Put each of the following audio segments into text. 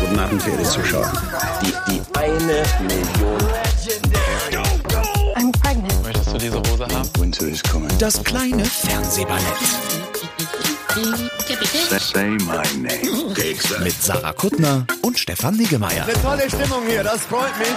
Guten Abend, verehrte Zuschauer. Die 1 Million. I'm pregnant. Möchtest du diese Hose haben? Winter is coming. Das kleine Fernsehballett. Say my name. Mit Sarah Kuttner und Stefan Niggemeier. Eine tolle Stimmung hier, das freut mich.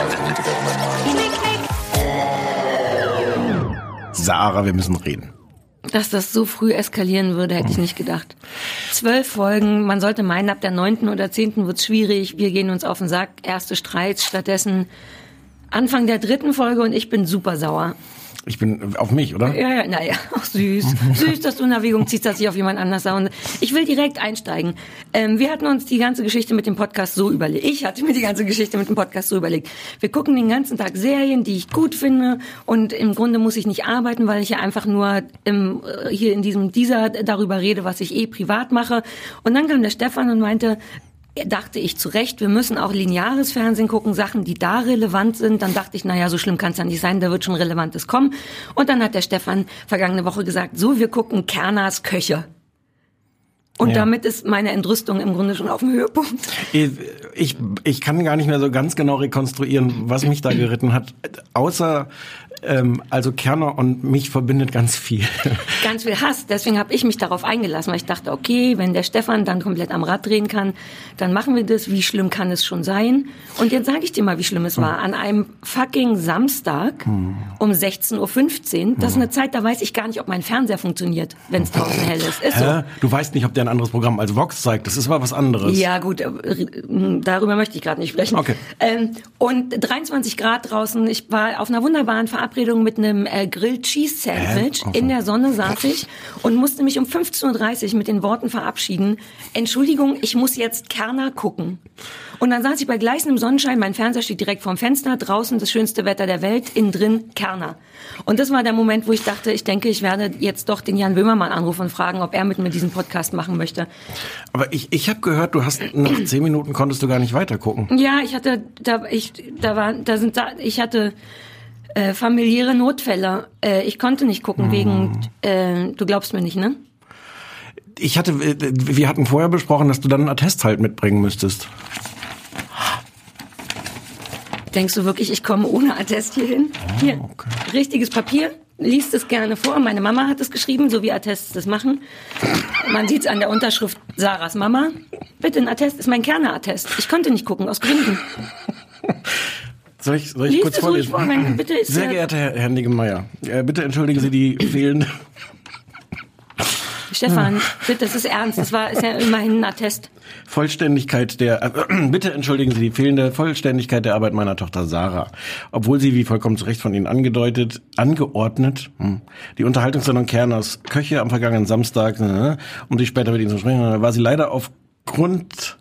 Sarah, wir müssen reden. Dass das so früh eskalieren würde, hätte ich nicht gedacht. 12 Folgen, man sollte meinen, ab der 9. oder 10. wird's schwierig, wir gehen uns auf den Sack, erste Streits, stattdessen Anfang der 3. Folge und ich bin super sauer. Ich bin auf mich, oder? Ja, naja, ach süß. Süß, dass du in Erwägung ziehst, dass ich auf jemand anders sauer. Ich will direkt einsteigen. Wir hatten uns die ganze Geschichte mit dem Podcast so überlegt. Ich hatte mir die ganze Geschichte mit dem Podcast so überlegt. Wir gucken den ganzen Tag Serien, die ich gut finde. Und im Grunde muss ich nicht arbeiten, weil ich ja einfach nur hier in diesem Teaser darüber rede, was ich privat mache. Und dann kam der Stefan und meinte, dachte ich zu Recht, wir müssen auch lineares Fernsehen gucken, Sachen, die da relevant sind. Dann dachte ich, naja, so schlimm kann es ja nicht sein, da wird schon Relevantes kommen. Und dann hat der Stefan vergangene Woche gesagt, so, wir gucken Kerners Köche. Und damit ist meine Entrüstung im Grunde schon auf dem Höhepunkt. Ich kann gar nicht mehr so ganz genau rekonstruieren, was mich da geritten hat, außer also Kerner und mich verbindet ganz viel. Ganz viel Hass. Deswegen habe ich mich darauf eingelassen, weil ich dachte, okay, wenn der Stefan dann komplett am Rad drehen kann, dann machen wir das. Wie schlimm kann es schon sein? Und jetzt sage ich dir mal, wie schlimm es war. An einem fucking Samstag um 16.15 Uhr, das ist eine Zeit, da weiß ich gar nicht, ob mein Fernseher funktioniert, wenn es draußen hell ist. Ist so. Du weißt nicht, ob der ein anderes Programm als Vox zeigt. Das ist mal was anderes. Ja gut, darüber möchte ich gerade nicht sprechen. Okay. Und 23 Grad draußen. Ich war auf einer wunderbaren Verabredung mit einem Grilled Cheese Sandwich. In der Sonne saß ich und musste mich um 15.30 Uhr mit den Worten verabschieden. Entschuldigung, ich muss jetzt Kerner gucken. Und dann saß ich bei gleißendem Sonnenschein, mein Fernseher steht direkt vorm Fenster, draußen das schönste Wetter der Welt, innen drin Kerner. Und das war der Moment, wo ich dachte, ich denke, ich werde jetzt doch den Jan Böhmermann anrufen und fragen, ob er mit mir diesen Podcast machen möchte. Aber ich habe gehört, du hast nach 10 Minuten konntest du gar nicht weiter gucken. Ja, ich hatte familiäre Notfälle. Ich konnte nicht gucken wegen, du glaubst mir nicht, ne? Wir hatten vorher besprochen, dass du dann einen Attest halt mitbringen müsstest. Denkst du wirklich, ich komme ohne Attest hier hin? Hier, okay. Richtiges Papier, liest es gerne vor. Meine Mama hat es geschrieben, so wie Attests das machen. Man sieht es an der Unterschrift Sarahs Mama. Bitte, ein Attest ist mein Kerner-Attest. Ich konnte nicht gucken, aus Gründen. Soll ich kurz vorlesen? Bitte, Sehr geehrter Herr Niggemeier, bitte entschuldigen Sie die fehlende... Stefan, bitte, das ist ernst. Ist ja immerhin ein Attest. Bitte entschuldigen Sie die fehlende Vollständigkeit der Arbeit meiner Tochter Sarah. Obwohl sie, wie vollkommen zu Recht von Ihnen angeordnet, die Unterhaltungssendung Kerners Köche am vergangenen Samstag, um sich später mit Ihnen zu sprechen, war sie leider aufgrund...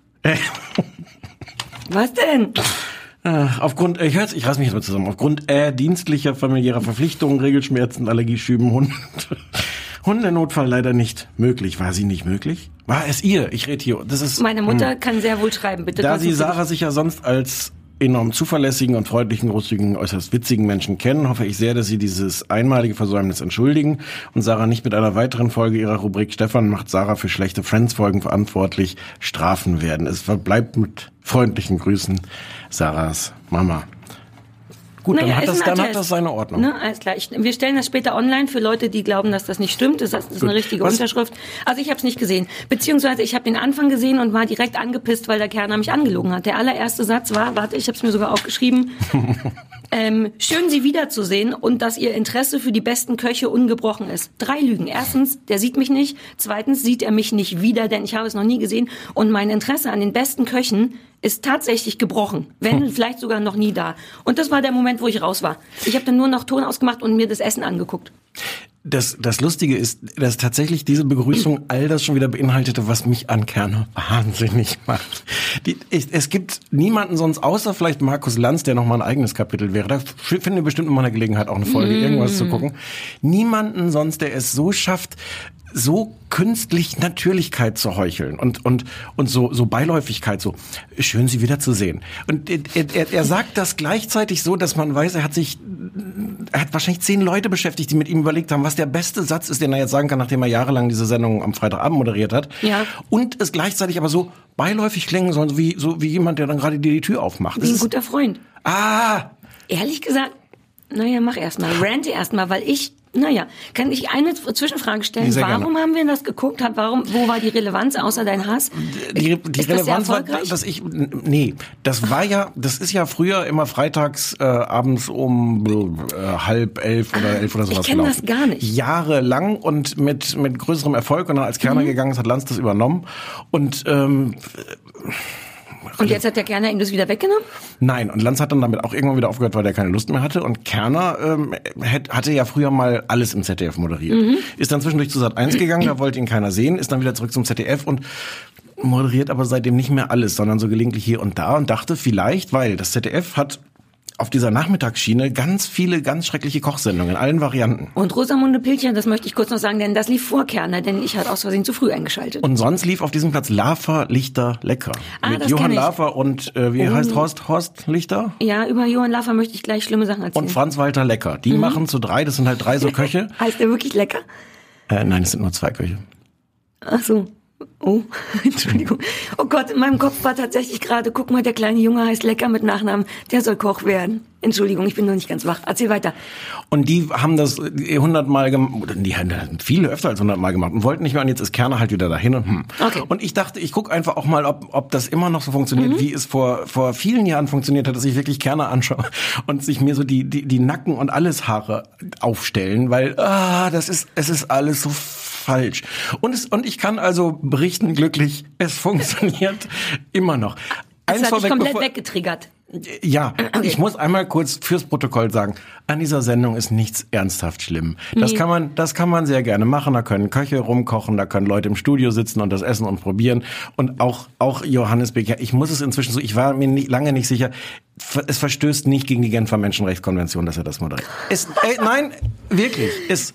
Was denn? Aufgrund dienstlicher, familiärer Verpflichtungen, Regelschmerzen, Allergieschüben, Hundenotfall leider nicht möglich. War sie nicht möglich? War es ihr? Ich rede hier. Das ist meine Mutter kann sehr wohl schreiben, bitte. Da Sie Sarah sich ja sonst als enorm zuverlässigen und freundlichen, großzügigen, äußerst witzigen Menschen kennen, hoffe ich sehr, dass Sie dieses einmalige Versäumnis entschuldigen und Sarah nicht mit einer weiteren Folge Ihrer Rubrik Stefan macht Sarah für schlechte Friends-Folgen verantwortlich strafen werden. Es verbleibt mit freundlichen Grüßen Sarahs Mama. Gut, dann hat das seine Ordnung. Ne, alles klar. Wir stellen das später online für Leute, die glauben, dass das nicht stimmt. Das ist eine richtige Unterschrift. Also ich habe es nicht gesehen. Beziehungsweise ich habe den Anfang gesehen und war direkt angepisst, weil der Kerner mich angelogen hat. Der allererste Satz war, ich habe es mir sogar aufgeschrieben, schön Sie wiederzusehen und dass Ihr Interesse für die besten Köche ungebrochen ist. 3 Lügen. Erstens, der sieht mich nicht. Zweitens, sieht er mich nicht wieder, denn ich habe es noch nie gesehen. Und mein Interesse an den besten Köchen ist tatsächlich gebrochen, wenn vielleicht sogar noch nie da. Und das war der Moment, wo ich raus war. Ich habe dann nur noch Ton ausgemacht und mir das Essen angeguckt. Das Lustige ist, dass tatsächlich diese Begrüßung all das schon wieder beinhaltete, was mich an Kerner wahnsinnig macht. Es gibt niemanden sonst, außer vielleicht Markus Lanz, der nochmal ein eigenes Kapitel wäre. Da finden wir bestimmt nochmal eine Gelegenheit, auch eine Folge irgendwas zu gucken. Niemanden sonst, der es so schafft, so künstlich Natürlichkeit zu heucheln und so Beiläufigkeit, so schön Sie wiederzusehen. Und er sagt das gleichzeitig so, dass man weiß, er hat wahrscheinlich 10 Leute beschäftigt, die mit ihm überlegt haben, was der beste Satz ist, den er jetzt sagen kann, nachdem er jahrelang diese Sendung am Freitagabend moderiert hat. Ja. Und es gleichzeitig aber so beiläufig klingen soll, so wie jemand, der dann gerade dir die Tür aufmacht. Wie ein guter Freund. Ehrlich gesagt, mach erstmal. Rante erstmal, weil kann ich eine Zwischenfrage stellen? Sehr Warum gerne. haben wir das geguckt? Wo war die Relevanz außer dein Hass? Die Ist Relevanz das war, das ist ja früher immer freitags abends um 10:30 oder 11 oder sowas ich kenne gelaufen. das gar nicht. Jahrelang und mit größerem Erfolg, und dann als Kerner gegangen ist, hat Lanz das übernommen und jetzt hat der Kerner ihm das wieder weggenommen? Nein, und Lanz hat dann damit auch irgendwann wieder aufgehört, weil der keine Lust mehr hatte. Und Kerner hatte ja früher mal alles im ZDF moderiert. Ist dann zwischendurch zu Sat.1 gegangen, da wollte ihn keiner sehen, ist dann wieder zurück zum ZDF und moderiert aber seitdem nicht mehr alles, sondern so gelegentlich hier und da und dachte vielleicht, weil das ZDF hat auf dieser Nachmittagsschiene ganz viele ganz schreckliche Kochsendungen in allen Varianten. Und Rosamunde Pilcher, das möchte ich kurz noch sagen, denn das lief vor Kerner, denn ich hatte aus Versehen zu früh eingeschaltet. Und sonst lief auf diesem Platz Lafer, Lichter, Lecker. Mit das Johann kenn ich. Lafer und wie heißt Horst Lichter? Ja, über Johann Lafer möchte ich gleich schlimme Sachen erzählen. Und Franz-Walter Lecker. Die machen zu 3, das sind halt 3 so Köche. Heißt der wirklich lecker? Nein, es sind nur 2 Köche. Ach so. Oh, Entschuldigung. Oh Gott, in meinem Kopf war tatsächlich gerade, guck mal, der kleine Junge heißt Lecker mit Nachnamen, der soll Koch werden. Entschuldigung, ich bin noch nicht ganz wach. Erzähl weiter. Und die haben das 100-mal gemacht, oder die haben viele öfter als 100-mal gemacht und wollten nicht mehr, und jetzt ist Kerner halt wieder dahin und Okay. Und ich dachte, ich gucke einfach auch mal, ob das immer noch so funktioniert, wie es vor vielen Jahren funktioniert hat, dass ich wirklich Kerner anschaue und sich mir so die Nacken und alles Haare aufstellen, weil es ist alles so falsch. Und ich kann also berichten, glücklich, es funktioniert immer noch. Das hat dich komplett weggetriggert. Ja, okay. Ich muss einmal kurz fürs Protokoll sagen, an dieser Sendung ist nichts ernsthaft schlimm. Das kann man sehr gerne machen, da können Köche rumkochen, da können Leute im Studio sitzen und das essen und probieren. Und auch Johannes Becker, ich muss es inzwischen so, ich war mir lange nicht sicher, es verstößt nicht gegen die Genfer Menschenrechtskonvention, dass er das moderiert. Nein, wirklich,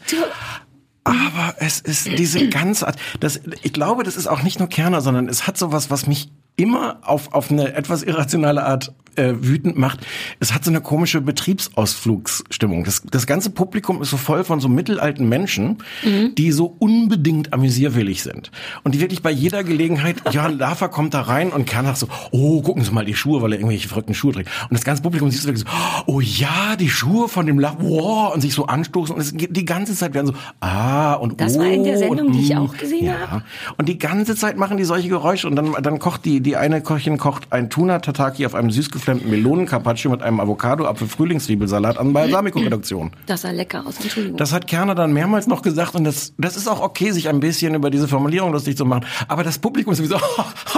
aber es ist diese ganze Art, ich glaube, das ist auch nicht nur Kerner, sondern es hat sowas, was mich immer auf eine etwas irrationale Art wütend macht. Es hat so eine komische Betriebsausflugsstimmung. Das ganze Publikum ist so voll von so mittelalten Menschen, die so unbedingt amüsierwillig sind. Und die wirklich bei jeder Gelegenheit, Johann Lafer kommt da rein und Kerner so, oh, gucken Sie mal die Schuhe, weil er irgendwelche verrückten Schuhe trägt. Und das ganze Publikum sieht so wirklich so, oh ja, die Schuhe von dem Lafer, wow, und sich so anstoßen. Und die ganze Zeit werden so, und das war in der Sendung, die ich auch gesehen habe. Und die ganze Zeit machen die solche Geräusche und dann kocht die eine Köchin kocht ein Tuna-Tataki auf einem süß geflammten Melonen-Carpaccio mit einem Avocado-Apfel-Frühlingszwiebelsalat an Balsamico-Reduktion. Das sah lecker aus, Entschuldigung. Das hat Kerner dann mehrmals noch gesagt und das ist auch okay, sich ein bisschen über diese Formulierung lustig zu machen. Aber das Publikum ist sowieso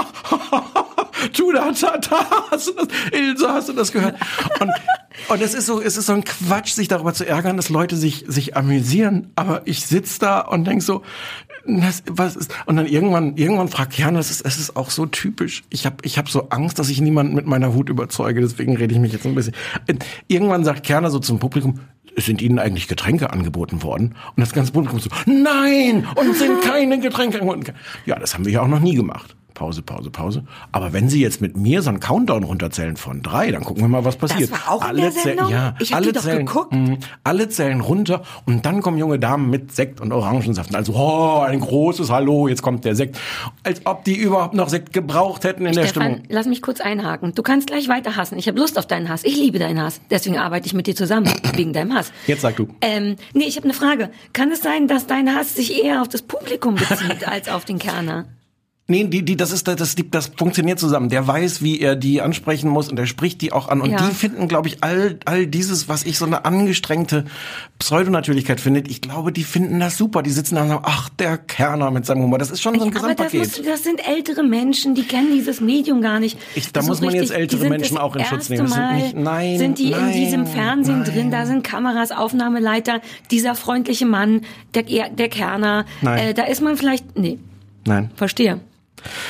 Tuna-Tata, Ilse, hast du das gehört? Und es ist so ein Quatsch, sich darüber zu ärgern, dass Leute sich amüsieren. Aber ich sitze da und denk so, was ist? Und dann irgendwann fragt Kerner, es ist auch so typisch. Ich hab so Angst, dass ich niemanden mit meiner Wut überzeuge. Deswegen rede ich mich jetzt ein bisschen. Irgendwann sagt Kerner so zum Publikum, sind Ihnen eigentlich Getränke angeboten worden? Und das ganze Publikum so, nein, uns sind keine Getränke angeboten. Ja, das haben wir ja auch noch nie gemacht. Pause. Aber wenn Sie jetzt mit mir so einen Countdown runterzählen von 3, dann gucken wir mal, was passiert. Das war auch in der Sendung? Ich hab die doch geguckt. Alle zählen runter und dann kommen junge Damen mit Sekt und Orangensaft. Also, ein großes Hallo, jetzt kommt der Sekt. Als ob die überhaupt noch Sekt gebraucht hätten in der Stimmung. Lass mich kurz einhaken. Du kannst gleich weiter hassen. Ich habe Lust auf deinen Hass. Ich liebe deinen Hass. Deswegen arbeite ich mit dir zusammen, wegen deinem Hass. Jetzt sag du. Nee, ich habe eine Frage. Kann es sein, dass dein Hass sich eher auf das Publikum bezieht, als auf den Kerner? Nee, das funktioniert zusammen. Der weiß, wie er die ansprechen muss und er spricht die auch an. Und die finden, glaube ich, all dieses, was ich so eine angestrengte Pseudonatürlichkeit finde, ich glaube, die finden das super. Die sitzen da und sagen, ach, der Kerner mit seinem Humor. Das ist schon so ein Gesamtpaket. Aber das sind ältere Menschen, die kennen dieses Medium gar nicht. Da muss man jetzt ältere Menschen auch in Schutz nehmen. Sind die in diesem Fernsehen drin? Da sind Kameras, Aufnahmeleiter, dieser freundliche Mann, der Kerner. Da ist man vielleicht, Verstehe.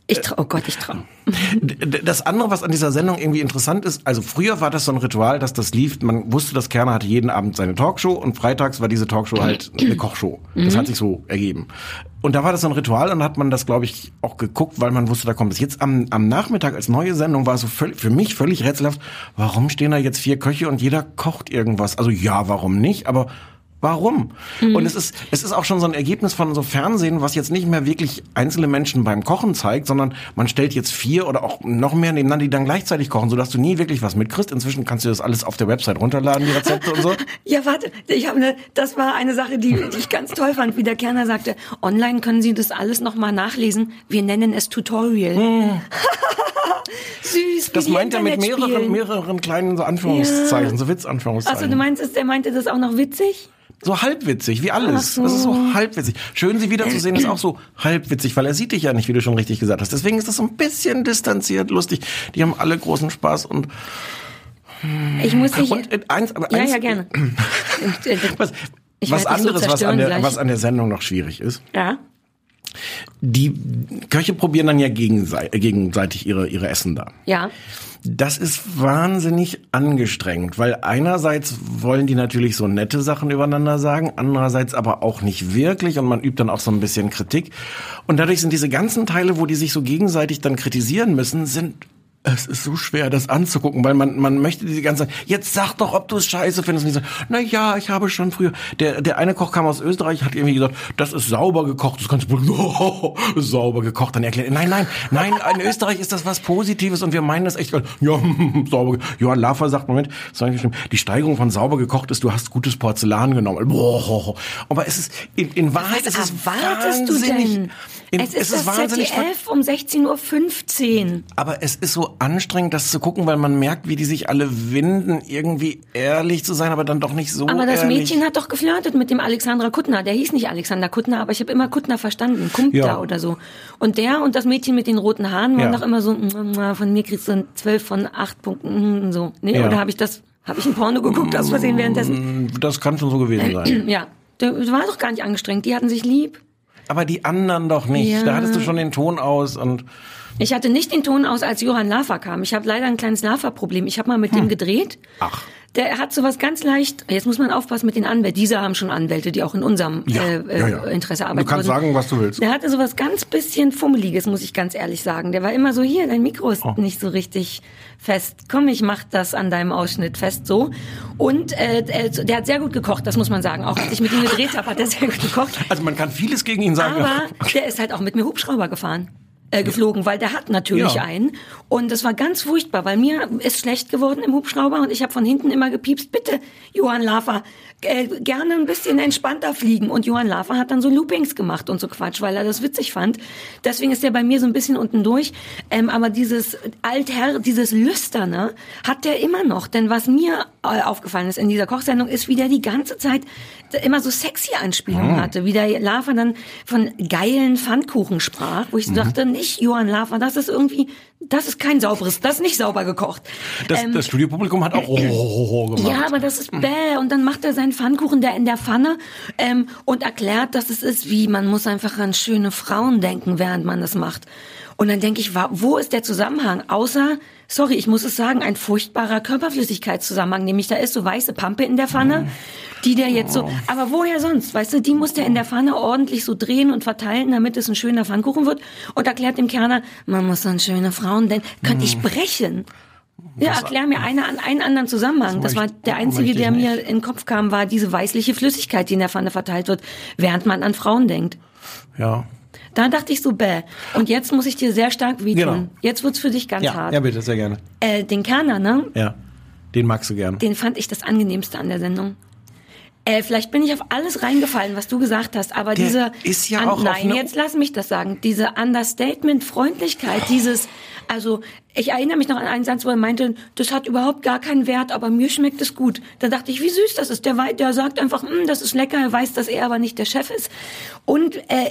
Ich trau. Das andere, was an dieser Sendung irgendwie interessant ist, also früher war das so ein Ritual, dass das lief, man wusste, dass Kerner hatte jeden Abend seine Talkshow und freitags war diese Talkshow halt eine Kochshow. Das hat sich so ergeben. Und da war das so ein Ritual und hat man das, glaube ich, auch geguckt, weil man wusste, da kommt es. Jetzt am Nachmittag als neue Sendung war es so für mich völlig rätselhaft, warum stehen da jetzt 4 Köche und jeder kocht irgendwas? Also ja, warum nicht? Aber warum? Und es ist auch schon so ein Ergebnis von so Fernsehen, was jetzt nicht mehr wirklich einzelne Menschen beim Kochen zeigt, sondern man stellt jetzt 4 oder auch noch mehr nebeneinander, die dann gleichzeitig kochen, sodass du nie wirklich was mitkriegst. Inzwischen kannst du das alles auf der Website runterladen, die Rezepte und so. Ja, warte, das war eine Sache, die ich ganz toll fand, wie der Kerner sagte, online können Sie das alles nochmal nachlesen. Wir nennen es Tutorial. Süß. Das meint er mit mehreren kleinen so Anführungszeichen, so Witzanführungszeichen. Also du meinst, der meinte das auch noch witzig? So halbwitzig, wie alles. So. Das ist so halbwitzig. Schön, sie wiederzusehen, ist auch so halbwitzig, weil er sieht dich ja nicht, wie du schon richtig gesagt hast. Deswegen ist das so ein bisschen distanziert, lustig. Die haben alle großen Spaß und ich muss dich... eins, ja, gerne. was anderes, was an der Sendung noch schwierig ist. Ja. Die Köche probieren dann ja gegenseitig ihre Essen da. Ja. Das ist wahnsinnig angestrengt, weil einerseits wollen die natürlich so nette Sachen übereinander sagen, andererseits aber auch nicht wirklich und man übt dann auch so ein bisschen Kritik. Und dadurch sind diese ganzen Teile, wo die sich so gegenseitig dann kritisieren müssen, es ist so schwer, das anzugucken, weil man möchte diese ganze Zeit, jetzt sag doch, ob du es scheiße findest. Und ich so, na ja, ich habe schon früher, der eine Koch kam aus Österreich, hat irgendwie gesagt, das ist sauber gekocht, das kannst du, sauber gekocht. Dann erklärt, nein, in Österreich ist das was Positives und wir meinen das echt, ja, sauber, Johann Lafer sagt, Moment, das war nicht schlimm, die Steigerung von sauber gekocht ist, du hast gutes Porzellan genommen. Aber es ist, in Wahrheit ist es wahnsinnig. Es ist das ZDF um 16:15 Uhr. Aber es ist so anstrengend, das zu gucken, weil man merkt, wie die sich alle winden, irgendwie ehrlich zu sein, aber dann doch nicht so ehrlich. Aber das Mädchen hat doch geflirtet mit dem Alexandra Kuttner. Der hieß nicht Alexander Kuttner, aber ich habe immer Kuttner verstanden. Kumpter oder so. Und das Mädchen mit den roten Haaren waren doch immer so, von mir kriegst du 12 von 8 Punkten, so. Nee, oder habe ich ein Porno geguckt aus Versehen währenddessen? Das kann schon so gewesen sein. Ja, der war doch gar nicht angestrengt. Die hatten sich lieb. Aber die anderen doch nicht. Ja. Da hattest du schon den Ton aus und... Ich hatte nicht den Ton aus, als Johann Lafer kam. Ich habe leider ein kleines Lafer-Problem. Ich habe mal mit dem gedreht. Ach. Der hat sowas ganz leicht, jetzt muss man aufpassen mit den Anwälten. Diese haben schon Anwälte, die auch in unserem Interesse arbeiten. Du kannst sagen, was du willst. Der hatte sowas ganz bisschen Fummeliges, muss ich ganz ehrlich sagen. Der war immer so, hier, dein Mikro ist nicht so richtig fest. Komm, ich mach das an deinem Ausschnitt fest, so. Und der hat sehr gut gekocht, das muss man sagen. Auch als ich mit ihm gedreht habe, hat er sehr gut gekocht. Also man kann vieles gegen ihn sagen. Aber der ist halt auch mit mir Hubschrauber geflogen, weil der hat natürlich einen. Und das war ganz furchtbar, weil mir ist schlecht geworden im Hubschrauber und ich habe von hinten immer gepiepst, bitte, Johann Lafer, gerne ein bisschen entspannter fliegen. Und Johann Lafer hat dann so Loopings gemacht und so Quatsch, weil er das witzig fand. Deswegen ist der bei mir so ein bisschen unten durch. Aber dieses dieses Lüsterne hat der immer noch. Denn was mir aufgefallen ist in dieser Kochsendung, ist, wie der die ganze Zeit immer so sexy Anspielungen hatte. Wie der Lafer dann von geilen Pfannkuchen sprach, wo ich so dachte, nicht Johann Lafer, das ist kein sauberes, das ist nicht sauber gekocht. Das Studiopublikum hat auch gemacht. Ja, aber das ist bäh. Und dann macht er seinen Pfannkuchen in der Pfanne und erklärt, dass es ist wie, man muss einfach an schöne Frauen denken, während man das macht. Und dann denke ich, wo ist der Zusammenhang? Außer, sorry, ich muss es sagen, ein furchtbarer Körperflüssigkeitszusammenhang. Nämlich, da ist so weiße Pampe in der Pfanne, die der jetzt so, aber woher sonst? Weißt du, die muss der in der Pfanne ordentlich so drehen und verteilen, damit es ein schöner Pfannkuchen wird. Und erklärt dem Kerner, man muss an schöne Frauen denken. Könnte ich brechen? Ja, erklär mir einen anderen Zusammenhang. Das war der einzige, der mir in den Kopf kam, war diese weißliche Flüssigkeit, die in der Pfanne verteilt wird, während man an Frauen denkt. Ja. Da dachte ich so, bäh. Und jetzt muss ich dir sehr stark wehtun. Genau. Jetzt wird's für dich ganz hart. Ja, bitte, sehr gerne. Den Kerner, ne? Ja, den magst du gerne. Den fand ich das Angenehmste an der Sendung. Vielleicht bin ich auf alles reingefallen, was du gesagt hast, aber der ist ja auch nein, jetzt lass mich das sagen. Diese Understatement-Freundlichkeit, also ich erinnere mich noch an einen Satz, wo er meinte, das hat überhaupt gar keinen Wert, aber mir schmeckt es gut. Da dachte ich, wie süß das ist. Der sagt einfach, das ist lecker, er weiß, dass er aber nicht der Chef ist. Und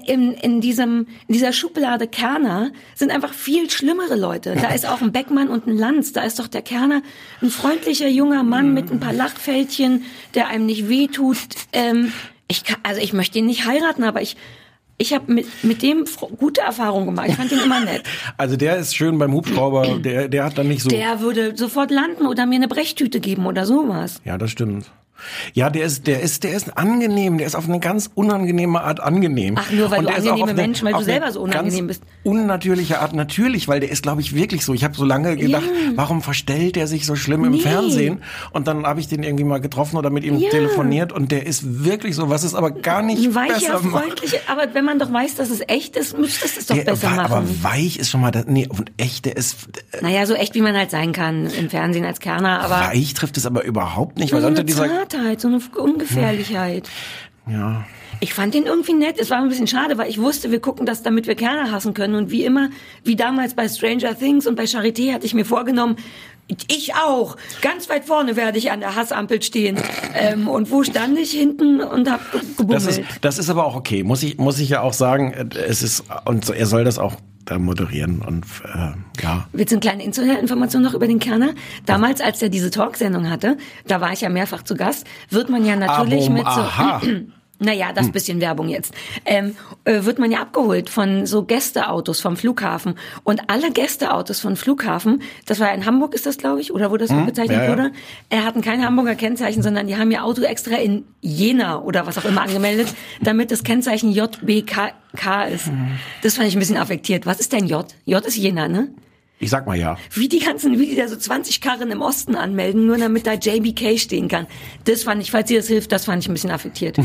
in dieser Schublade Kerner sind einfach viel schlimmere Leute. Da ist auch ein Beckmann und ein Lanz. Da ist doch der Kerner ein freundlicher junger Mann mit ein paar Lachfältchen, der einem nicht wehtut. Ich möchte ihn nicht heiraten, aber Ich habe mit dem gute Erfahrungen gemacht. Ich fand ihn immer nett. Also der ist schön beim Hubschrauber, der hat dann nicht so... Der würde sofort landen oder mir eine Brechtüte geben oder sowas. Ja, das stimmt. Ja, der ist angenehm, der ist auf eine ganz unangenehme Art angenehm. Ach, nur weil und du angenehme Mensch, weil du selber so unangenehm bist. Unnatürliche Art, natürlich, weil der ist, glaube ich, wirklich so. Ich habe so lange gedacht, warum verstellt der sich so schlimm im Fernsehen? Und dann habe ich den irgendwie mal getroffen oder mit ihm telefoniert und der ist wirklich so, was es aber gar nicht besser macht. Freundlich, aber wenn man doch weiß, dass es echt ist, müsstest du es doch besser machen. Aber weich ist schon mal, und echt, der ist... Naja, so echt, wie man halt sein kann im Fernsehen als Kerner, aber... Weich trifft es aber überhaupt nicht, weil weil so eine Zartheit, so eine Ungefährlichkeit. Ja. Ich fand den irgendwie nett. Es war ein bisschen schade, weil ich wusste, wir gucken das, damit wir Kerner hassen können. Und wie immer, wie damals bei Stranger Things und bei Charité hatte ich mir vorgenommen, ich auch. Ganz weit vorne werde ich an der Hassampel stehen. Und wo stand ich hinten und hab gebummelt. Das ist aber auch okay. Muss ich ja auch sagen, es ist, und er soll das auch da moderieren und ja. Willst du eine kleine Information noch über den Kerner? Damals, als er diese Talksendung hatte, da war ich ja mehrfach zu Gast, wird man ja natürlich mit so... Naja, das bisschen Werbung jetzt. Wird man ja abgeholt von so Gästeautos vom Flughafen. Und alle Gästeautos vom Flughafen, das war in Hamburg, ist das, glaube ich, oder wo das so bezeichnet wurde, hatten kein Hamburger Kennzeichen, sondern die haben ihr Auto extra in Jena oder was auch immer angemeldet, damit das Kennzeichen JBK ist. Das fand ich ein bisschen affektiert. Was ist denn J? J ist Jena, ne? Ich sag mal ja. Wie die da so 20 Karren im Osten anmelden, nur damit da JBK stehen kann. Das fand ich, falls dir das hilft, das fand ich ein bisschen affektiert.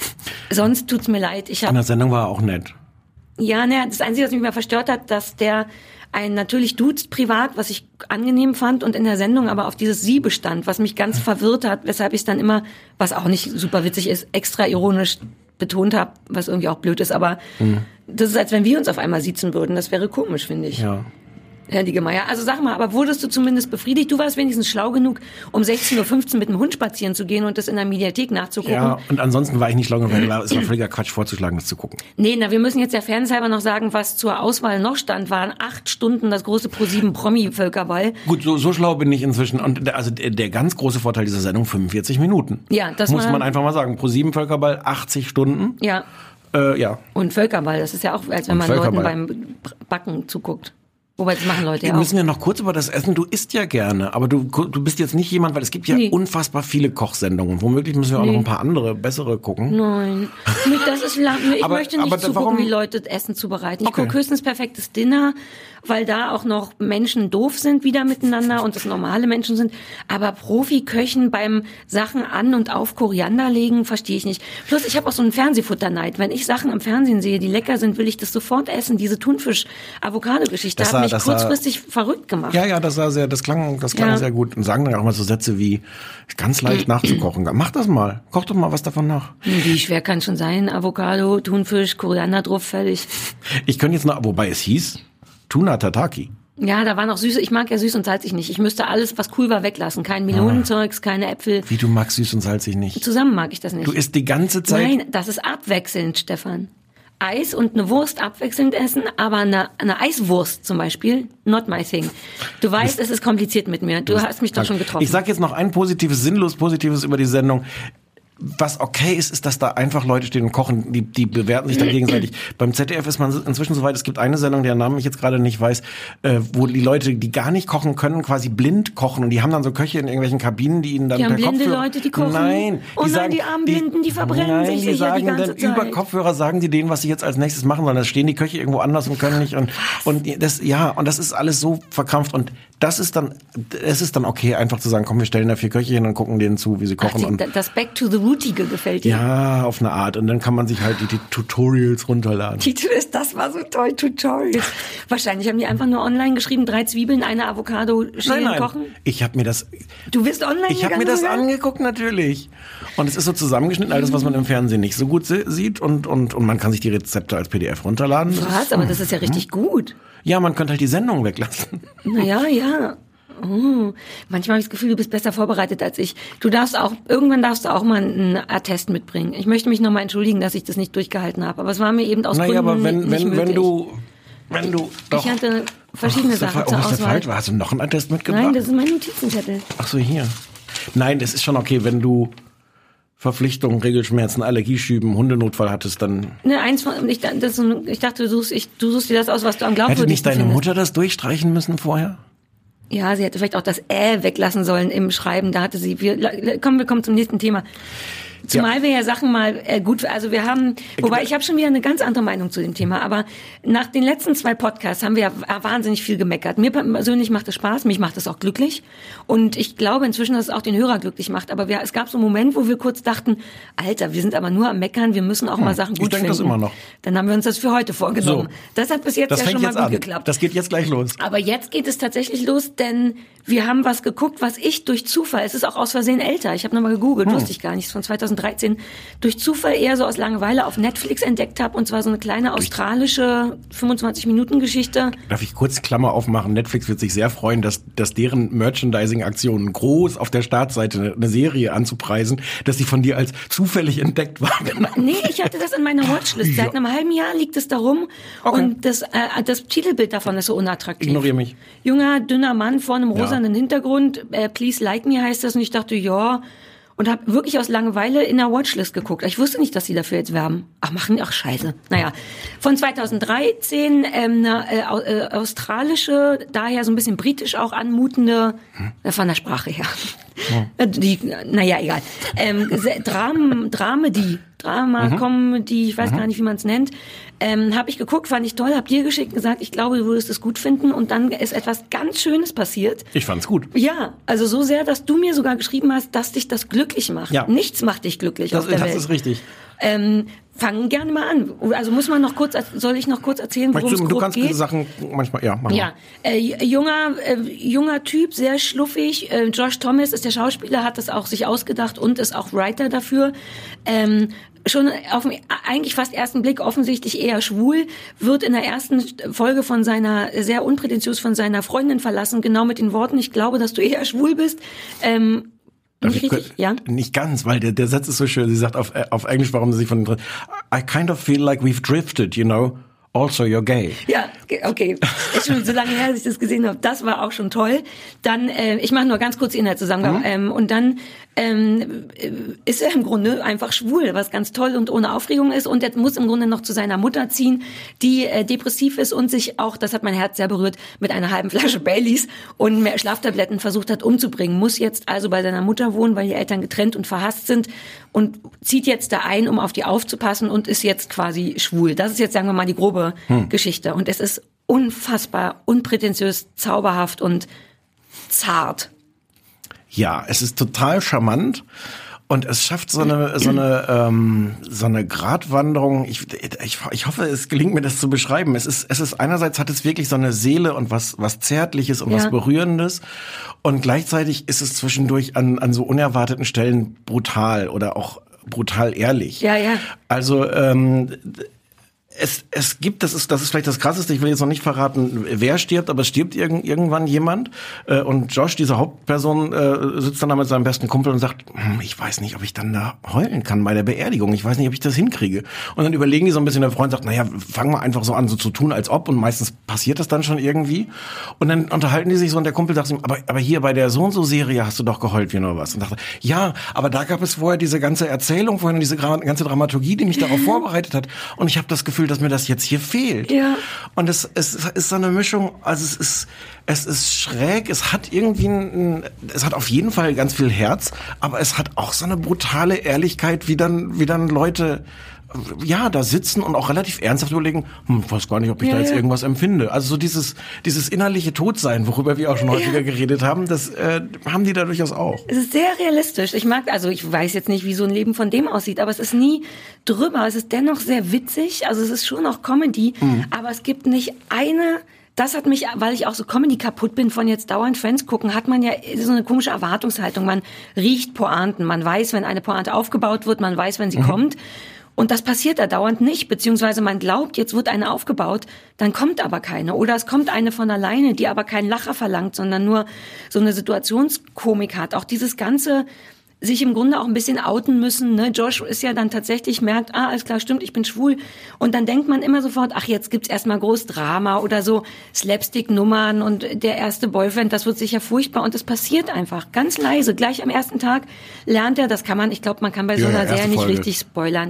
Sonst tut's mir leid. In der Sendung war er auch nett. Ja, ne, das Einzige, was mich mal verstört hat, dass der einen natürlich duzt privat, was ich angenehm fand, und in der Sendung aber auf dieses Sie bestand, was mich ganz verwirrt hat, weshalb ich es dann immer, was auch nicht super witzig ist, extra ironisch betont habe, was irgendwie auch blöd ist, aber das ist, als wenn wir uns auf einmal siezen würden. Das wäre komisch, finde ich. Ja. Herr Niggemeier, also sag mal, aber wurdest du zumindest befriedigt? Du warst wenigstens schlau genug, um 16.15 Uhr mit dem Hund spazieren zu gehen und das in der Mediathek nachzugucken. Ja, und ansonsten war ich nicht schlau genug, weil es war völliger Quatsch vorzuschlagen, das zu gucken. Nee, wir müssen jetzt ja fairnesshalber noch sagen, was zur Auswahl noch stand, waren 8 Stunden das große Pro7 Promi-Völkerball. Gut, so schlau bin ich inzwischen. Und also der ganz große Vorteil dieser Sendung, 45 Minuten. Ja, das muss man einfach mal sagen. Pro7 Völkerball, 80 Stunden. Ja. Ja. Und Völkerball, das ist ja auch, als wenn man Leuten beim Backen zuguckt. Wobei, das machen Leute ja auch. Wir müssen ja noch kurz über das Essen. Du isst ja gerne, aber du bist jetzt nicht jemand, weil es gibt ja unfassbar viele Kochsendungen. Womöglich müssen wir auch noch ein paar andere, bessere gucken. Nein, das ist lang. Ich möchte nicht zugucken, wie Leute Essen zubereiten. Ich gucke höchstens perfektes Dinner, weil da auch noch Menschen doof sind wieder miteinander und das normale Menschen sind. Aber Profiköchen beim Sachen an und auf Koriander legen, verstehe ich nicht. Plus, ich habe auch so einen Fernsehfutterneid. Wenn ich Sachen am Fernsehen sehe, die lecker sind, will ich das sofort essen. Diese Thunfisch-Avocado-Geschichte hat mich kurzfristig verrückt gemacht. Ja, das klang sehr gut. Und sagen dann auch mal so Sätze wie, ganz leicht nachzukochen. Mach das mal. Koch doch mal was davon nach. Wie schwer kann schon sein? Avocado, Thunfisch, Koriander drauf, fertig. Ich könnte jetzt noch, wobei es hieß, Tuna Tataki. Ja, da war noch süß. Ich mag ja süß und salzig nicht. Ich müsste alles, was cool war, weglassen. Kein Melonenzeugs, keine Äpfel. Wie, du magst süß und salzig nicht? Zusammen mag ich das nicht. Du isst die ganze Zeit? Nein, das ist abwechselnd, Stefan. Eis und eine Wurst abwechselnd essen, aber eine Eiswurst zum Beispiel, not my thing. Du weißt, es ist kompliziert mit mir. Du hast mich doch schon getroffen. Ich sag jetzt noch ein sinnlos Positives über die Sendung. Was okay ist, dass da einfach Leute stehen und kochen, die bewerten sich dann gegenseitig. Beim ZDF ist man inzwischen so weit, es gibt eine Sendung, deren Namen ich jetzt gerade nicht weiß, wo die Leute, die gar nicht kochen können, quasi blind kochen und die haben dann so Köche in irgendwelchen Kabinen, die ihnen dann per Kopfhörer... Die haben blinde Leute, die kochen? Nein. Die armen Blinden, die verbrennen sich sicher die ganze Zeit. Über Kopfhörer sagen die denen, was sie jetzt als nächstes machen sollen. Da stehen die Köche irgendwo anders und können nicht und das ist alles so verkrampft und es ist dann okay, einfach zu sagen, komm, wir stellen da 4 Köche hin und gucken denen zu, wie sie kochen. Das Back to the Rootige gefällt dir? Ja, auf eine Art. Und dann kann man sich halt die Tutorials runterladen. Das war so toll, Tutorials. Wahrscheinlich haben die einfach nur online geschrieben, 3 Zwiebeln, eine Avocado, Schälen kochen. Ich habe mir das... Du bist online Ich habe mir das angeguckt, natürlich. Und es ist so zusammengeschnitten, alles, was man im Fernsehen nicht so gut sieht. Und man kann sich die Rezepte als PDF runterladen. Was? Aber das ist ja richtig gut. Ja, man könnte halt die Sendung weglassen. Naja, ja. Oh, manchmal habe ich das Gefühl, du bist besser vorbereitet als ich. Irgendwann darfst du auch mal einen Attest mitbringen. Ich möchte mich nochmal entschuldigen, dass ich das nicht durchgehalten habe. Aber es war mir eben aus Gründen aber wenn du doch... Ich hatte verschiedene Sachen zur Auswahl. Falsch? Hast du noch einen Attest mitgebracht? Nein, das ist mein Notizenzettel. Ach so, hier. Nein, das ist schon okay, wenn du Verpflichtungen, Regelschmerzen, Allergieschüben, Hundenotfall hattest, dann... Ne, ich dachte, du suchst dir das aus, was du am glaubwürdigsten Hätte nicht deine findest. Mutter das durchstreichen müssen vorher? Ja, sie hätte vielleicht auch das weglassen sollen im Schreiben. Da hatte sie... Wir kommen zum nächsten Thema. Zumal wir ja Sachen mal gut, also wir haben, wobei ich habe schon wieder eine ganz andere Meinung zu dem Thema, aber nach den letzten 2 Podcasts haben wir ja wahnsinnig viel gemeckert. Mir persönlich macht es Spaß, mich macht es auch glücklich und ich glaube inzwischen, dass es auch den Hörer glücklich macht, aber es gab so einen Moment, wo wir kurz dachten, Alter, wir sind aber nur am Meckern, wir müssen auch mal Sachen gut finden. Ich denke das immer noch. Dann haben wir uns das für heute vorgenommen. So. Das hat bis jetzt ja schon mal gut geklappt. Das geht jetzt gleich los. Aber jetzt geht es tatsächlich los, denn wir haben was geguckt, was ich durch Zufall, es ist auch aus Versehen älter, ich habe nochmal gegoogelt, wusste ich gar nicht, von 2013, durch Zufall eher so aus Langeweile auf Netflix entdeckt habe, und zwar so eine kleine australische 25-Minuten-Geschichte. Darf ich kurz Klammer aufmachen? Netflix wird sich sehr freuen, dass deren Merchandising-Aktionen groß auf der Startseite eine Serie anzupreisen, dass sie von dir als zufällig entdeckt war. Nee, ich hatte das in meiner Watchlist. Seit einem halben Jahr liegt es da rum. Okay. Und das Titelbild davon ist so unattraktiv. Ignoriere mich. Junger, dünner Mann vor einem rosanen Hintergrund. Please like me heißt das. Und ich dachte, ja. Und habe wirklich aus Langeweile in der Watchlist geguckt. Ich wusste nicht, dass sie dafür jetzt werben. Ach, scheiße. Naja, von 2013 eine australische, daher so ein bisschen britisch auch anmutende, von der Sprache her. Naja, egal. Comedy, ich weiß gar nicht, wie man es nennt. Habe ich geguckt, fand ich toll, hab dir geschickt und gesagt, ich glaube, du würdest es gut finden. Und dann ist etwas ganz Schönes passiert. Ich fand's gut. Ja, also so sehr, dass du mir sogar geschrieben hast, dass dich das glücklich macht. Ja. Nichts macht dich glücklich auf der Welt. Das ist richtig. Fangen gerne mal an. Also soll ich noch kurz erzählen, worum es grob geht? Du kannst diese Sachen manchmal, mach mal. Junger Typ, sehr schluffig. Josh Thomas ist der Schauspieler, hat das auch sich ausgedacht und ist auch Writer dafür. Schon auf den eigentlich fast ersten Blick offensichtlich eher schwul, wird in der ersten Folge sehr unprätentiös von seiner Freundin verlassen, genau mit den Worten, ich glaube, dass du eher schwul bist. Nicht richtig? Ja? Nicht ganz, weil der Satz ist so schön. Sie sagt auf Englisch, warum sie von I kind of feel like we've drifted, you know. Also, you're gay. Ja, okay. Ist schon so lange her, dass ich das gesehen habe. Das war auch schon toll. Dann, ich mache nur ganz kurz die Inhaltszusammenfassung. Und dann ist er im Grunde einfach schwul, was ganz toll und ohne Aufregung ist. Und er muss im Grunde noch zu seiner Mutter ziehen, die depressiv ist und sich auch, das hat mein Herz sehr berührt, mit einer halben Flasche Baileys und mehr Schlaftabletten versucht hat umzubringen. Muss jetzt also bei seiner Mutter wohnen, weil die Eltern getrennt und verhasst sind, und zieht jetzt da ein, um auf die aufzupassen, und ist jetzt quasi schwul. Das ist jetzt, sagen wir mal, die grobe Geschichte. Und es ist unfassbar, unprätentiös, zauberhaft und zart. Ja, es ist total charmant und es schafft so eine Gratwanderung. Ich hoffe, es gelingt mir, das zu beschreiben. Es ist einerseits hat es wirklich so eine Seele und was Zärtliches und was Berührendes, und gleichzeitig ist es zwischendurch an so unerwarteten Stellen brutal oder auch brutal ehrlich. Ja. Also es gibt, das ist vielleicht das Krasseste, ich will jetzt noch nicht verraten, wer stirbt, aber es stirbt irgendwann jemand, und Josh, diese Hauptperson, sitzt dann da mit seinem besten Kumpel und sagt, ich weiß nicht, ob ich dann da heulen kann bei der Beerdigung, ich weiß nicht, ob ich das hinkriege. Und dann überlegen die so ein bisschen, der Freund sagt, naja, fangen wir einfach so an, so zu tun, als ob, und meistens passiert das dann schon irgendwie. Und dann unterhalten die sich so, und der Kumpel sagt ihm, aber hier bei der So-und-so-Serie hast du doch geheult wie nur was. Und dachte, ja, aber da gab es vorher diese ganze Erzählung, vorhin diese ganze Dramaturgie, die mich darauf vorbereitet hat, und ich habe das Gefühl, dass mir das jetzt hier fehlt. Ja. Und es ist so eine Mischung, also es ist schräg, es hat irgendwie es hat auf jeden Fall ganz viel Herz, aber es hat auch so eine brutale Ehrlichkeit, wie dann Leute da sitzen und auch relativ ernsthaft überlegen, ich weiß gar nicht, ob ich da jetzt irgendwas empfinde. Also so dieses innerliche Todsein, worüber wir auch schon häufiger geredet haben, das haben die da durchaus auch. Es ist sehr realistisch. Ich weiß jetzt nicht, wie so ein Leben von dem aussieht, aber es ist nie drüber. Es ist dennoch sehr witzig. Also es ist schon auch Comedy, aber es gibt nicht das hat mich, weil ich auch so Comedy kaputt bin von jetzt dauernd Friends gucken, hat man ja so eine komische Erwartungshaltung. Man riecht Pointen. Man weiß, wenn eine Pointe aufgebaut wird, man weiß, wenn sie kommt. Und das passiert da dauernd nicht, beziehungsweise man glaubt, jetzt wird eine aufgebaut, dann kommt aber keine. Oder es kommt eine von alleine, die aber keinen Lacher verlangt, sondern nur so eine Situationskomik hat. Auch dieses ganze sich im Grunde auch ein bisschen outen müssen. Ne? Josh ist ja dann tatsächlich, merkt, alles klar, stimmt, ich bin schwul. Und dann denkt man immer sofort, ach, jetzt gibt's erstmal groß Drama oder so Slapstick-Nummern und der erste Boyfriend, das wird sicher furchtbar. Und es passiert einfach ganz leise. Gleich am ersten Tag lernt er, ich glaube, man kann bei so einer Serie nicht richtig spoilern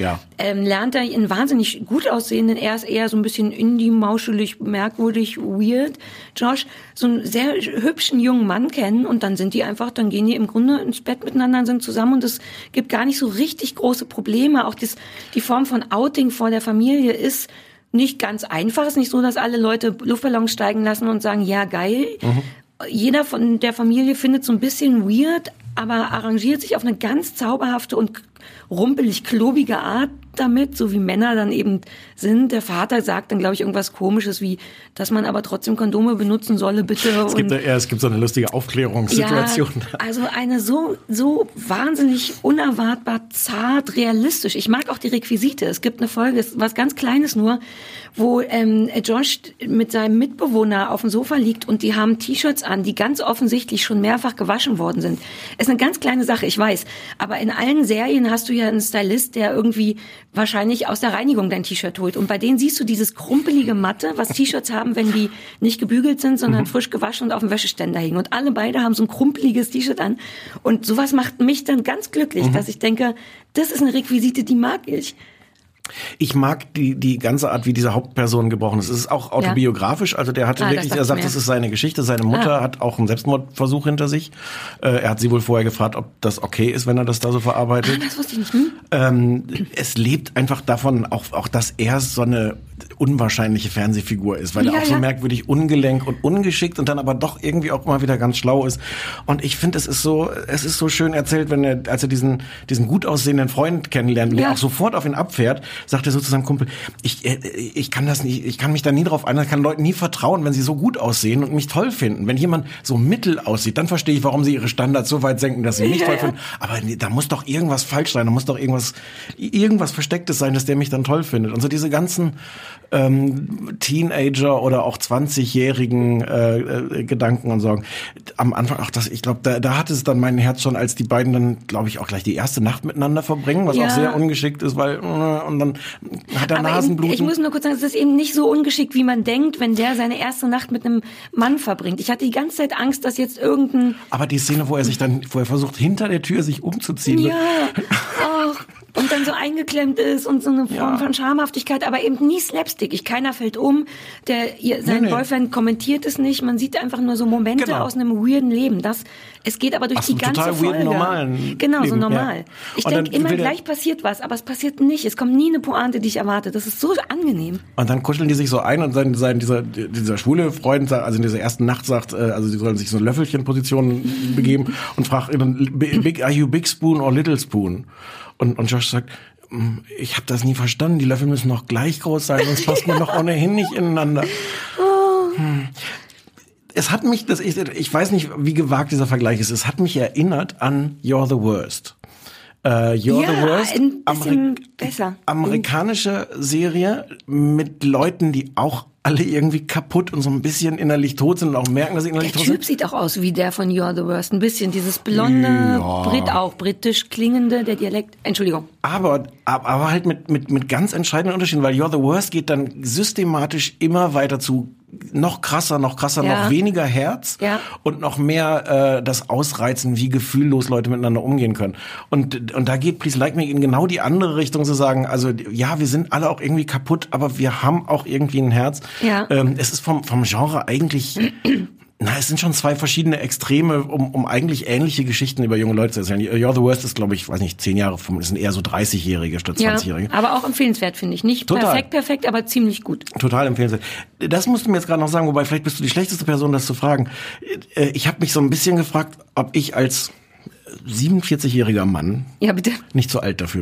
lernt er einen wahnsinnig gut aussehenden, er ist eher so ein bisschen indie-mauschelig, merkwürdig, weird, Josh, so einen sehr hübschen jungen Mann kennen und dann dann gehen die im Grunde ins Bett miteinander, sind zusammen und es gibt gar nicht so richtig große Probleme. Auch die Form von Outing vor der Familie ist nicht ganz einfach. Es ist nicht so, dass alle Leute Luftballons steigen lassen und sagen, ja, geil. Jeder von der Familie findet so ein bisschen weird, aber arrangiert sich auf eine ganz zauberhafte und rumpelig klobige Art damit, so wie Männer dann eben sind. Der Vater sagt dann, glaube ich, irgendwas Komisches wie, dass man aber trotzdem Kondome benutzen solle, bitte. Es gibt so eine lustige Aufklärungssituation. Ja, also eine so wahnsinnig unerwartbar zart, realistisch. Ich mag auch die Requisite. Es gibt eine Folge, was ganz Kleines nur, wo Josh mit seinem Mitbewohner auf dem Sofa liegt und die haben T-Shirts an, die ganz offensichtlich schon mehrfach gewaschen worden sind. Ist eine ganz kleine Sache, ich weiß. Aber in allen Serien hast du ja einen Stylist, der irgendwie wahrscheinlich aus der Reinigung dein T-Shirt holt. Und bei denen siehst du dieses krumpelige Matte, was T-Shirts haben, wenn die nicht gebügelt sind, sondern frisch gewaschen und auf dem Wäscheständer hängen. Und alle beide haben so ein krumpeliges T-Shirt an. Und sowas macht mich dann ganz glücklich, dass ich denke, das ist eine Requisite, die mag ich. Ich mag die ganze Art, wie diese Hauptperson gebrochen ist. Es ist auch autobiografisch, also der hatte wirklich, er sagt, das ist seine Geschichte. Seine Mutter hat auch einen Selbstmordversuch hinter sich. Er hat sie wohl vorher gefragt, ob das okay ist, wenn er das da so verarbeitet. Das wusste ich nicht. Es lebt einfach davon, auch dass er so eine unwahrscheinliche Fernsehfigur ist, weil er auch so merkwürdig ungelenk und ungeschickt und dann aber doch irgendwie auch mal wieder ganz schlau ist. Und ich finde, es ist so schön erzählt, als er diesen gut aussehenden Freund kennenlernt, der auch sofort auf ihn abfährt, sagt er so zu seinem Kumpel, ich kann das nicht, ich kann mich da nie drauf einlassen, kann Leuten nie vertrauen, wenn sie so gut aussehen und mich toll finden. Wenn jemand so mittel aussieht, dann verstehe ich, warum sie ihre Standards so weit senken, dass sie mich toll finden. Aber da muss doch irgendwas falsch sein, da muss doch irgendwas Verstecktes sein, dass der mich dann toll findet. Und so diese ganzen Teenager oder auch 20-jährigen Gedanken und Sorgen. Am Anfang, ich glaube, da hatte es dann mein Herz schon, als die beiden dann, glaube ich, auch gleich die erste Nacht miteinander verbringen, was auch sehr ungeschickt ist, weil und dann hat er Nasenbluten. Ich muss nur kurz sagen, es ist eben nicht so ungeschickt, wie man denkt, wenn der seine erste Nacht mit einem Mann verbringt. Ich hatte die ganze Zeit Angst, dass jetzt Aber die Szene, wo er versucht, hinter der Tür sich umzuziehen. Ja, und dann so eingeklemmt ist und so eine Form von Schamhaftigkeit, aber eben nie Slapstick. Keiner fällt um, sein Boyfriend kommentiert es nicht, man sieht einfach nur so Momente aus einem weirden Leben. Es geht aber durch die ganze total Folge. Normalen genau, Leben. So normal. Ja. Ich denke immer, gleich passiert was, aber es passiert nicht. Es kommt nie eine Pointe, die ich erwarte. Das ist so angenehm. Und dann kuscheln die sich so ein und dieser schwule Freund, also in dieser ersten Nacht sagt, also sie sollen sich so eine Löffelchenposition begeben und fragt ihn, are you big spoon or little spoon? Und Josh sagt, ich habe das nie verstanden, die Löffel müssen noch gleich groß sein, sonst passen wir doch ohnehin nicht ineinander. Es hat mich, ich weiß nicht, wie gewagt dieser Vergleich ist, es hat mich erinnert an You're the Worst. You're the Worst, ein bisschen besser. Amerikanische Serie mit Leuten, die auch alle irgendwie kaputt und so ein bisschen innerlich tot sind und auch merken, dass sie innerlich tot sind. Der Typ sieht auch aus wie der von You're the Worst. Ein bisschen dieses blonde, britisch klingende, der Dialekt. Entschuldigung. Aber halt mit ganz entscheidenden Unterschieden, weil You're the Worst geht dann systematisch immer weiter zu noch krasser, noch weniger Herz und noch mehr das Ausreizen, wie gefühllos Leute miteinander umgehen können. Und da geht Please Like Me in genau die andere Richtung, zu sagen, also ja, wir sind alle auch irgendwie kaputt, aber wir haben auch irgendwie ein Herz. Ja. Es ist vom Genre eigentlich... es sind schon zwei verschiedene Extreme, um eigentlich ähnliche Geschichten über junge Leute zu erzählen. You're the Worst ist, glaube ich, 10 Jahre, es sind eher so 30-Jährige statt 20-Jährige. Ja, aber auch empfehlenswert, finde ich. Nicht perfekt, aber ziemlich gut. Total empfehlenswert. Das musst du mir jetzt gerade noch sagen, wobei vielleicht bist du die schlechteste Person, das zu fragen. Ich habe mich so ein bisschen gefragt, ob ich als 47-jähriger Mann nicht zu alt dafür bin.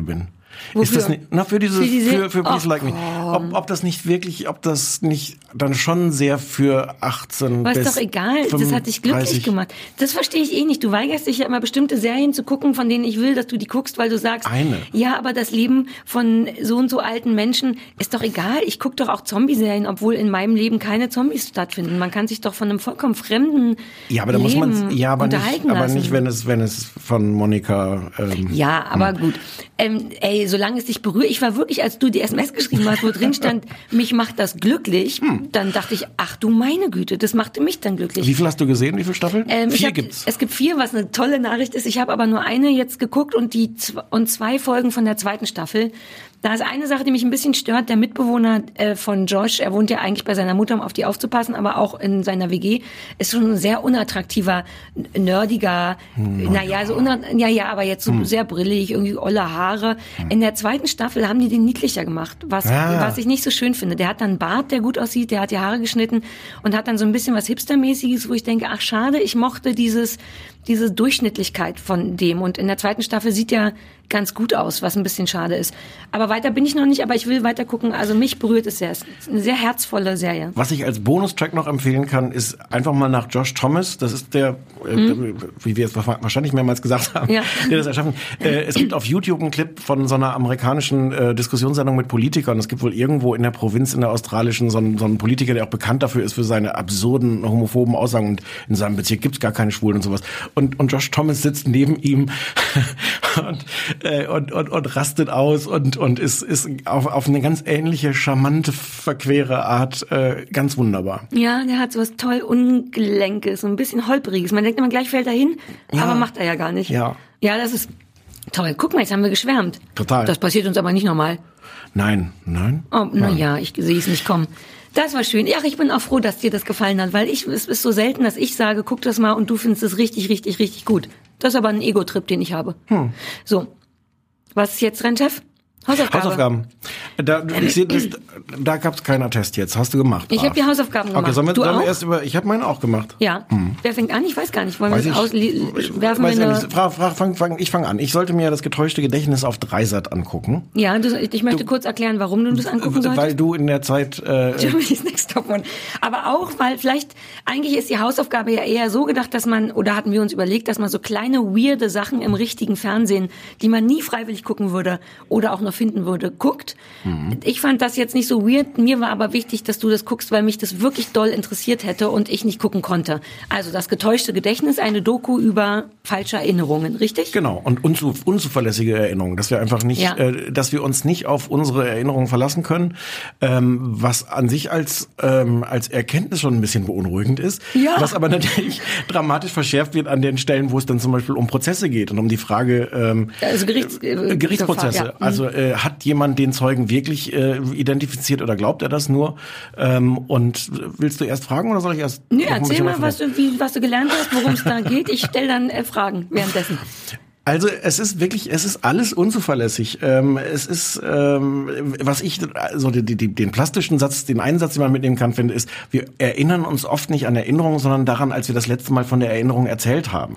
Wofür? Ist das nicht, für Please Like Me. komm. Ob das nicht dann schon sehr für 18 Aber bis ist doch egal, das hat dich glücklich 35 gemacht. Das verstehe ich eh nicht. Du weigerst dich ja immer, bestimmte Serien zu gucken, von denen ich will, dass du die guckst, weil du sagst, ja, aber das Leben von so und so alten Menschen ist doch egal. Ich gucke doch auch Zombie-Serien, obwohl in meinem Leben keine Zombies stattfinden. Man kann sich doch von einem vollkommen fremden aber da Leben muss man unterhalten aber lassen. nicht, wenn es von Monika Ja, aber gut. Solange es dich berührt, ich war wirklich, als du die SMS geschrieben hast, wo drin stand, mich macht das glücklich, dann dachte ich, ach du meine Güte, das machte mich dann glücklich. Wie viel hast du gesehen? Wie viele Staffeln? 4 gibt's. Es gibt 4, was eine tolle Nachricht ist. Ich habe aber nur eine jetzt geguckt und 2 Folgen von der 2. Staffel. Da ist eine Sache, die mich ein bisschen stört. Der Mitbewohner von Josh, er wohnt ja eigentlich bei seiner Mutter, um auf die aufzupassen, aber auch in seiner WG, ist schon ein sehr unattraktiver, nerdiger, aber jetzt so sehr brillig, irgendwie olle Haare. In der 2. Staffel haben die den niedlicher gemacht, was ich nicht so schön finde. Der hat dann einen Bart, der gut aussieht, der hat die Haare geschnitten und hat dann so ein bisschen was Hipstermäßiges, wo ich denke, ach schade, ich mochte diese Durchschnittlichkeit von dem. Und in der 2. Staffel sieht er ganz gut aus, was ein bisschen schade ist. Aber weiter bin ich noch nicht, aber ich will weiter gucken. Also mich berührt es sehr. Es ist eine sehr herzvolle Serie. Was ich als Bonustrack noch empfehlen kann, ist einfach mal nach Josh Thomas. Das ist der, wie wir es wahrscheinlich mehrmals gesagt haben, der das erschaffen. Es gibt auf YouTube einen Clip von so einer amerikanischen Diskussionssendung mit Politikern. Es gibt wohl irgendwo in der Provinz, in der australischen, so einen Politiker, der auch bekannt dafür ist, für seine absurden, homophoben Aussagen. Und in seinem Bezirk gibt's gar keine Schwulen und sowas. Und Josh Thomas sitzt neben ihm und rastet aus und ist auf eine ganz ähnliche, charmante, verquere Art ganz wunderbar. Ja, der hat sowas toll Ungelenkes, so ein bisschen holpriges. Man denkt immer, gleich fällt er hin, aber macht er ja gar nicht. Ja, das ist toll. Guck mal, jetzt haben wir geschwärmt. Total. Das passiert uns aber nicht normal. Nein. Oh, naja, ich sehe es nicht kommen. Das war schön. Ja, ich bin auch froh, dass dir das gefallen hat, weil es ist so selten, dass ich sage, guck das mal und du findest es richtig, richtig, richtig gut. Das ist aber ein Ego-Trip, den ich habe. So. Was ist jetzt, Rennchef? Hausaufgaben. Da gab's keinen Attest jetzt. Hast du gemacht? Ich habe die Hausaufgaben gemacht. Okay, sollen du wir auch? erst ich habe meine auch gemacht. Ja. Wer fängt an? Ich weiß gar nicht. Wollen wir werfen weiß ich fange an. Ich sollte mir das getäuschte Gedächtnis auf Dreisat angucken. Ja, ich möchte kurz erklären, warum du das angucken solltest. Weil du in der Zeit Germany's Next Topmodel. Aber auch, weil eigentlich ist die Hausaufgabe ja eher so gedacht, dass man, oder hatten wir uns überlegt, dass man so kleine, weirde Sachen im richtigen Fernsehen, die man nie freiwillig gucken würde oder auch noch finden würde, guckt. Ich fand das jetzt nicht so weird. Mir war aber wichtig, dass du das guckst, weil mich das wirklich doll interessiert hätte und ich nicht gucken konnte. Also das getäuschte Gedächtnis, eine Doku über falsche Erinnerungen, richtig? Genau. Und unzuverlässige Erinnerungen. Dass wir einfach nicht, dass wir uns nicht auf unsere Erinnerungen verlassen können, was an sich als Erkenntnis schon ein bisschen beunruhigend ist. Ja. Was aber natürlich dramatisch verschärft wird an den Stellen, wo es dann zum Beispiel um Prozesse geht und um die Frage, also Gerichtsprozesse. Ja. Also hat jemand den Zeugen wirklich identifiziert oder glaubt er das nur? Und willst du erst fragen oder soll ich erst? Nee, erzähl mal, was du gelernt hast, worum es da geht. Ich stelle dann Fragen währenddessen. Also es ist alles unzuverlässig. Es ist, was ich so den plastischen Satz, den einen Satz, den man mitnehmen kann, finde, ist: Wir erinnern uns oft nicht an Erinnerungen, sondern daran, als wir das letzte Mal von der Erinnerung erzählt haben.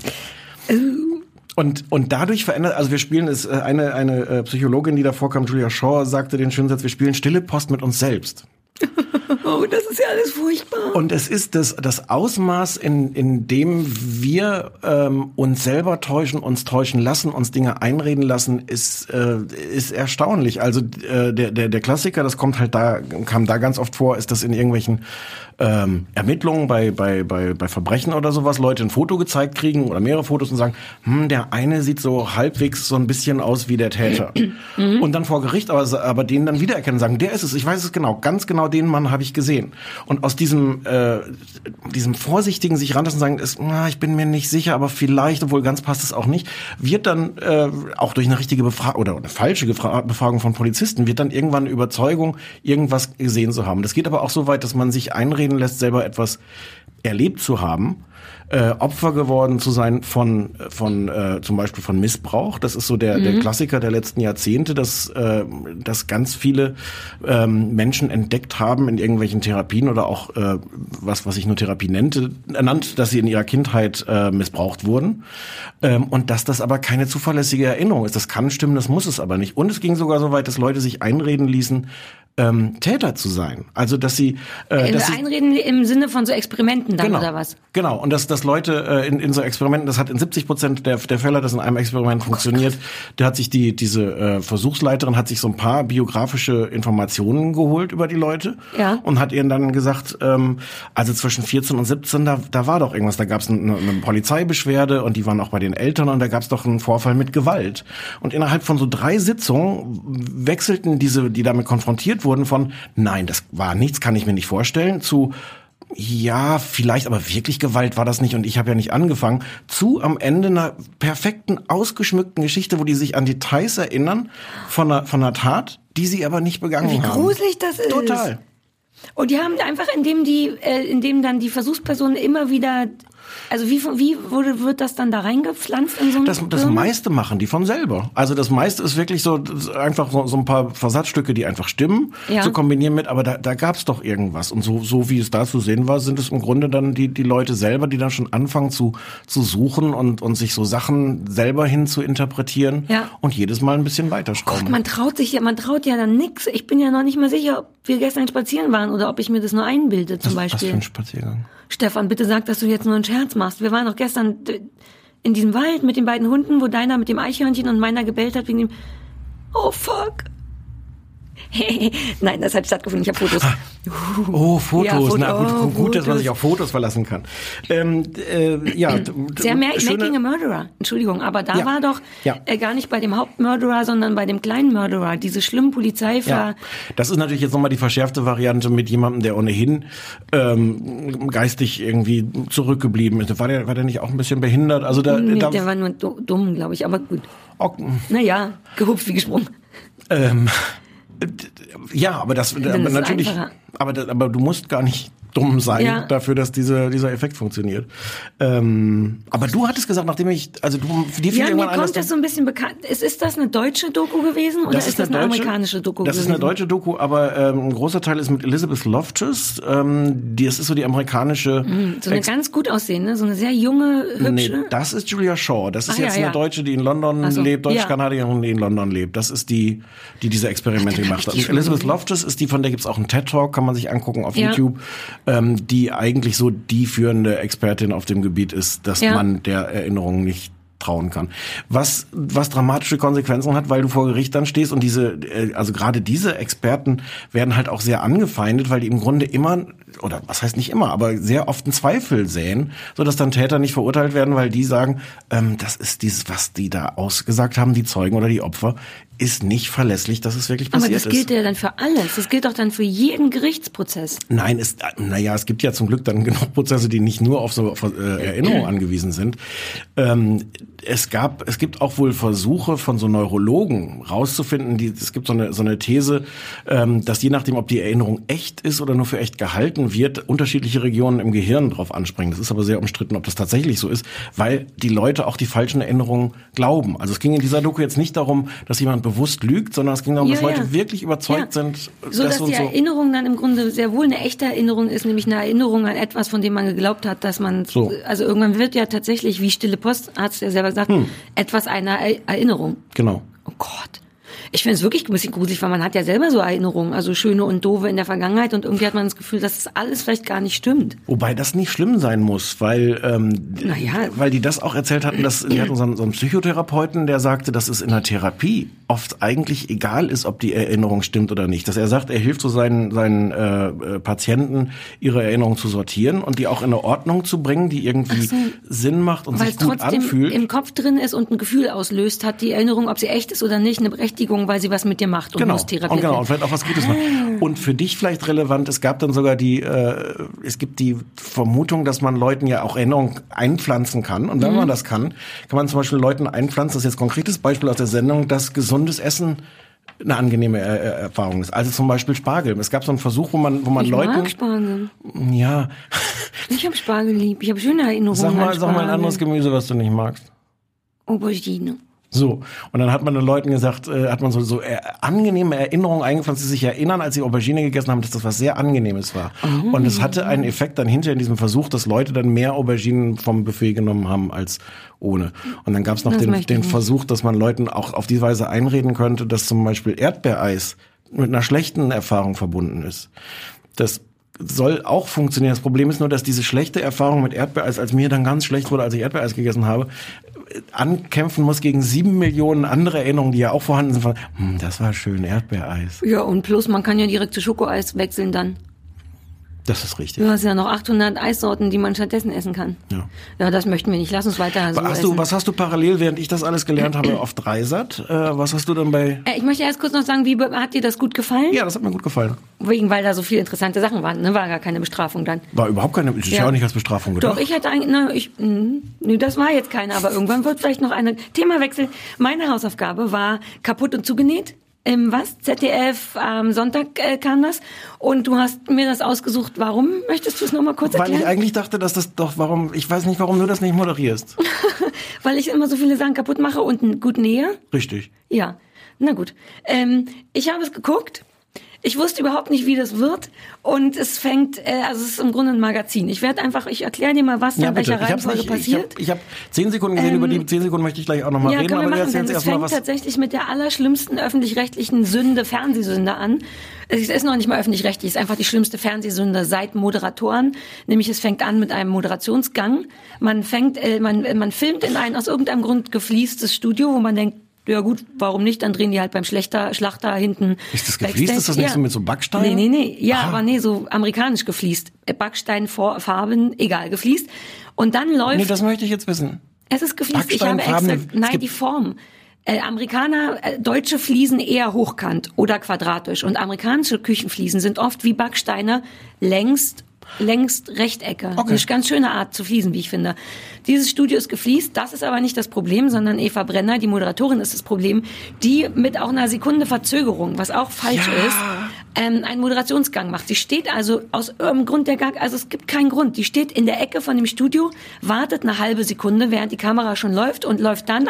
Und dadurch verändert, also wir spielen es, eine Psychologin, die da vorkam, Julia Shaw, sagte den schönen Satz: Wir spielen stille Post mit uns selbst. Oh, das ist ja alles furchtbar. Und es ist das Ausmaß, in dem wir uns selber täuschen, uns täuschen lassen, uns Dinge einreden lassen, ist erstaunlich. Also der Klassiker, das kam da ganz oft vor, ist, dass in irgendwelchen Ermittlungen bei Verbrechen oder sowas Leute ein Foto gezeigt kriegen oder mehrere Fotos und sagen, der eine sieht so halbwegs so ein bisschen aus wie der Täter. Und dann vor Gericht aber den dann wiedererkennen und sagen, der ist es, ich weiß es genau, ganz genau den Mann habe ich gesehen. Und aus diesem vorsichtigen sich ranlassen und sagen, ich bin mir nicht sicher, aber vielleicht, obwohl ganz passt es auch nicht, wird dann auch durch eine richtige Befragung oder eine falsche Befragung von Polizisten, wird dann irgendwann eine Überzeugung, irgendwas gesehen zu haben. Das geht aber auch so weit, dass man sich einreden lässt, selber etwas erlebt zu haben, Opfer geworden zu sein von zum Beispiel von Missbrauch. Das ist so der Klassiker der letzten Jahrzehnte, dass ganz viele Menschen entdeckt haben in irgendwelchen Therapien oder auch was ich nur Therapie nannt, dass sie in ihrer Kindheit missbraucht wurden. Und dass das aber keine zuverlässige Erinnerung ist. Das kann stimmen, das muss es aber nicht. Und es ging sogar so weit, dass Leute sich einreden ließen, Täter zu sein. Also dass sie einreden im Sinne von so Experimenten dann, genau, oder was? Genau. Und dass Leute in so Experimenten, das hat in 70% der Fälle, das in einem Experiment funktioniert, da hat sich diese Versuchsleiterin hat sich so ein paar biografische Informationen geholt über die Leute und hat ihnen dann gesagt, also zwischen 14 und 17, da war doch irgendwas, da gab es eine Polizeibeschwerde und die waren auch bei den Eltern und da gab es doch einen Vorfall mit Gewalt. Und innerhalb von so 3 Sitzungen wechselten die damit konfrontiert wurden von, nein, das war nichts, kann ich mir nicht vorstellen, zu, ja, vielleicht, aber wirklich Gewalt war das nicht und ich habe ja nicht angefangen, zu am Ende einer perfekten, ausgeschmückten Geschichte, wo die sich an Details erinnern von einer Tat, die sie aber nicht begangen haben. Wie gruselig das ist. Total. Und die haben einfach, indem dann die Versuchspersonen immer wieder, also wie wird das dann da reingepflanzt in so ein Das meiste machen die von selber. Also das meiste ist wirklich so einfach so ein paar Versatzstücke, die einfach stimmen, zu kombinieren mit, aber da gab's doch irgendwas. Und so wie es da zu sehen war, sind es im Grunde dann die Leute selber, die dann schon anfangen zu suchen und sich so Sachen selber hin zu interpretieren und jedes Mal ein bisschen weiterschrauben. Gott, man traut ja dann nix. Ich bin ja noch nicht mal sicher, ob wir gestern spazieren waren oder ob ich mir das nur einbilde zum Beispiel. Was für ein Spaziergang? Stefan, bitte sag, dass du jetzt nur einen Scherz machst. Wir waren doch gestern in diesem Wald mit den beiden Hunden, wo deiner mit dem Eichhörnchen und meiner gebellt hat wegen dem... Oh, fuck. Nein, das hat stattgefunden. Ich habe Fotos. Oh, Fotos. Ja, Na gut, dass man Fotos. sich auf Fotos verlassen kann. Sehr Making a Murderer. Entschuldigung, aber da war doch gar nicht bei dem Hauptmörderer, sondern bei dem kleinen Mörderer. Diese schlimmen Das ist natürlich jetzt nochmal die verschärfte Variante mit jemandem, der ohnehin geistig irgendwie zurückgeblieben ist. War der nicht auch ein bisschen behindert? Also der war nur dumm, glaube ich. Aber gut. Okay. Naja, gehupft wie gesprungen. Ja, aber aber natürlich, aber du musst gar nicht dumm sein dafür, dass dieser Effekt funktioniert. Aber du hattest gesagt, nachdem dir fiel irgendwann ein, mir kommt das so ein bisschen bekannt. Ist das eine deutsche Doku gewesen oder ist das eine amerikanische Doku gewesen? Das ist eine deutsche Doku, aber ein großer Teil ist mit Elizabeth Loftus. Das ist so die amerikanische... So eine ganz gut aussehende, so eine sehr junge, hübsche... Nee, das ist Julia Shaw. Das ist eine Deutsche, die in London lebt, Deutsch-Kanadierin, die in London lebt. Das ist die diese Experimente gemacht hat. Elizabeth Loftus ist die, von der gibt's auch einen TED-Talk, kann man sich angucken auf YouTube, die eigentlich so die führende Expertin auf dem Gebiet ist, dass man der Erinnerung nicht trauen kann. Was dramatische Konsequenzen hat, weil du vor Gericht dann stehst und also gerade diese Experten werden halt auch sehr angefeindet, weil die im Grunde immer, oder was heißt nicht immer, aber sehr oft einen Zweifel säen, sodass dann Täter nicht verurteilt werden, weil die sagen, das ist dieses, was die da ausgesagt haben, die Zeugen oder die Opfer, ist nicht verlässlich, dass es wirklich passiert ist. Aber das gilt ja dann für alles. Das gilt doch dann für jeden Gerichtsprozess. Nein, es gibt ja zum Glück dann genug Prozesse, die nicht nur auf so Erinnerungen angewiesen sind. Es gibt auch wohl Versuche von so Neurologen rauszufinden, es gibt so eine These, dass je nachdem, ob die Erinnerung echt ist oder nur für echt gehalten wird, unterschiedliche Regionen im Gehirn drauf anspringen. Das ist aber sehr umstritten, ob das tatsächlich so ist, weil die Leute auch die falschen Erinnerungen glauben. Also es ging in dieser Doku jetzt nicht darum, dass jemand bewusst lügt, sondern es ging darum, dass Leute wirklich überzeugt sind. So dass die Erinnerung dann im Grunde sehr wohl eine echte Erinnerung ist, nämlich eine Erinnerung an etwas, von dem man geglaubt hat, dass man, also irgendwann wird ja tatsächlich, wie Stille Post, hat es ja selber gesagt, etwas einer Erinnerung. Genau. Oh Gott. Ich finde es wirklich ein bisschen gruselig, weil man hat ja selber so Erinnerungen, also schöne und doofe in der Vergangenheit und irgendwie hat man das Gefühl, dass das alles vielleicht gar nicht stimmt. Wobei das nicht schlimm sein muss, weil die das auch erzählt hatten, die hatten so einen Psychotherapeuten, der sagte, dass es in der Therapie oft eigentlich egal ist, ob die Erinnerung stimmt oder nicht. Dass er sagt, er hilft so seinen Patienten, ihre Erinnerungen zu sortieren und die auch in eine Ordnung zu bringen, die irgendwie Sinn macht und sich gut anfühlt. Weil es im Kopf drin ist und ein Gefühl auslöst, hat die Erinnerung, ob sie echt ist oder nicht, eine Berechtigung, weil sie was mit dir macht und muss therapiert werden. Und vielleicht auch was Gutes macht. Und für dich vielleicht relevant, es gab dann sogar es gibt die Vermutung, dass man Leuten ja auch Erinnerungen einpflanzen kann. Und wenn man das kann man zum Beispiel Leuten einpflanzen, das ist jetzt ein konkretes Beispiel aus der Sendung, dass gesundes Essen eine angenehme Erfahrung ist. Also zum Beispiel Spargel. Es gab so einen Versuch, wo man ich Leuten... mag Spargel. Ja. Ich habe Spargel lieb. Ich habe schöne Erinnerungen Sag mal ein an anderes Gemüse, was du nicht magst. Aubergine. So. Und dann hat man den Leuten gesagt, hat man so angenehme Erinnerungen eingepflanzt, die sich erinnern, als sie Aubergine gegessen haben, dass das was sehr Angenehmes war. Oh. Und es hatte einen Effekt dann hinterher in diesem Versuch, dass Leute dann mehr Auberginen vom Buffet genommen haben als ohne. Und dann gab es noch den Versuch, dass man Leuten auch auf die Weise einreden könnte, dass zum Beispiel Erdbeereis mit einer schlechten Erfahrung verbunden ist. Das soll auch funktionieren. Das Problem ist nur, dass diese schlechte Erfahrung mit Erdbeereis, als mir dann ganz schlecht wurde, als ich Erdbeereis gegessen habe, ankämpfen muss gegen 7 Millionen andere Erinnerungen, die ja auch vorhanden sind von, das war schön, Erdbeereis. Ja, und plus, man kann ja direkt zu Schokoeis wechseln dann. Das ist richtig. Du hast ja noch 800 Eissorten, die man stattdessen essen kann. Ja, das möchten wir nicht. Lass uns weiter so essen. Was hast du parallel, während ich das alles gelernt habe, auf Dreisat? Was hast du dann bei... Ich möchte erst kurz noch sagen, hat dir das gut gefallen? Ja, das hat mir gut gefallen. Weil da so viele interessante Sachen waren, ne? War gar keine Bestrafung dann. War überhaupt keine, ich habe auch nicht als Bestrafung gedacht. Doch, ich hatte eigentlich, das war jetzt keine, aber irgendwann wird vielleicht noch eine Themawechsel. Meine Hausaufgabe war kaputt und zugenäht. ZDF, am Sonntag kam das und du hast mir das ausgesucht. Warum? Möchtest du es nochmal kurz erklären? Weil ich eigentlich dachte, dass das doch, ich weiß nicht, warum du das nicht moderierst. Weil ich immer so viele Sachen kaputt mache und gut nähe? Richtig. Ja, na gut. Ich habe es geguckt. Ich wusste überhaupt nicht, wie das wird. Und es fängt, es ist im Grunde ein Magazin. Ich erkläre dir mal, was da in welcher Reihenfolge passiert. Ich hab 10 Sekunden gesehen, über die 10 Sekunden möchte ich gleich auch nochmal reden. Aber jetzt erstmal was. Es fängt tatsächlich mit der allerschlimmsten öffentlich-rechtlichen Sünde, Fernsehsünde an. Es ist noch nicht mal öffentlich-rechtlich, es ist einfach die schlimmste Fernsehsünde seit Moderatoren. Nämlich es fängt an mit einem Moderationsgang. Man filmt in ein aus irgendeinem Grund gefliestes Studio, wo man denkt, ja gut, warum nicht? Dann drehen die halt beim Schlachter hinten. Ist das gefliest? Ist das nicht so mit so Backstein? Nee. Ja, aber so amerikanisch gefliest. Backstein, Farben, egal, gefliest. Und dann läuft... Nee, das möchte ich jetzt wissen. Es ist gefliest. Ich habe extra... die Form. Deutsche Fliesen eher hochkant oder quadratisch. Und amerikanische Küchenfliesen sind oft wie Backsteine längst Rechtecke. Okay. Eine ganz schöne Art zu fließen, wie ich finde. Dieses Studio ist gefliest, das ist aber nicht das Problem, sondern Eva Brenner, die Moderatorin, ist das Problem, die mit auch einer Sekunde Verzögerung, was auch falsch ist, einen Moderationsgang macht. Sie steht also aus irgendeinem Grund es gibt keinen Grund. Die steht in der Ecke von dem Studio, wartet eine halbe Sekunde, während die Kamera schon läuft und läuft dann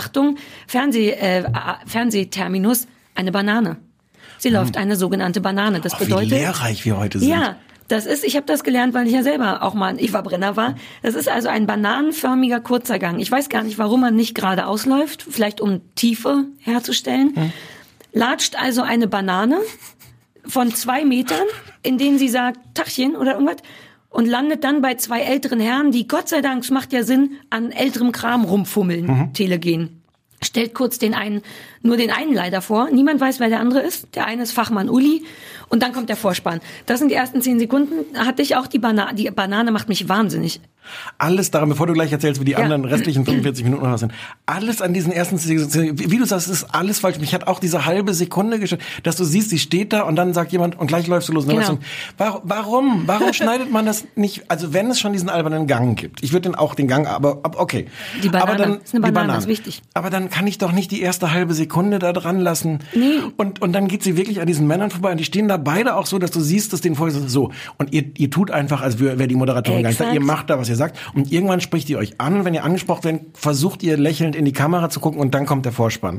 Fernsehterminus, eine Banane. Sie läuft eine sogenannte Banane. Das bedeutet, wie lehrreich wir heute sind. Ja. Ich habe das gelernt, weil ich ja selber auch mal ein Eva Brenner war. Das ist also ein bananenförmiger kurzer Gang. Ich weiß gar nicht, warum man nicht geradeaus läuft, vielleicht um Tiefe herzustellen. Latscht also eine Banane von 2 Metern, in denen sie sagt, Tachchen oder irgendwas, und landet dann bei 2 älteren Herren, die Gott sei Dank, es macht ja Sinn, an älterem Kram rumfummeln, telegen. Stellt kurz nur den einen leider vor. Niemand weiß, wer der andere ist. Der eine ist Fachmann Uli. Und dann kommt der Vorspann. Das sind die ersten 10 Sekunden. Hatte ich auch die Banane macht mich wahnsinnig. Alles daran, bevor du gleich erzählst, wie die anderen restlichen 45 Minuten noch sind. Alles an diesen ersten 10 Sekunden, wie du sagst, ist alles falsch. Mich hat auch diese halbe Sekunde gestellt, dass du siehst, sie steht da und dann sagt jemand, und gleich läufst du los. Genau. Warum schneidet man das nicht? Also wenn es schon diesen albernen Gang gibt. Ich würde den Gang, aber okay. Die Banane, aber dann, ist eine Banane, ist wichtig. Aber dann kann ich doch nicht die erste halbe Sekunde da dran lassen. Nee. Und dann geht sie wirklich an diesen Männern vorbei und die stehen da beide auch so, dass du siehst, dass denen vorher so. Und ihr tut einfach, als wäre die Moderatorin gar nicht da. Ihr macht da, was ihr sagt. Und irgendwann spricht ihr euch an. Wenn ihr angesprochen werdet, versucht ihr lächelnd in die Kamera zu gucken und dann kommt der Vorspann.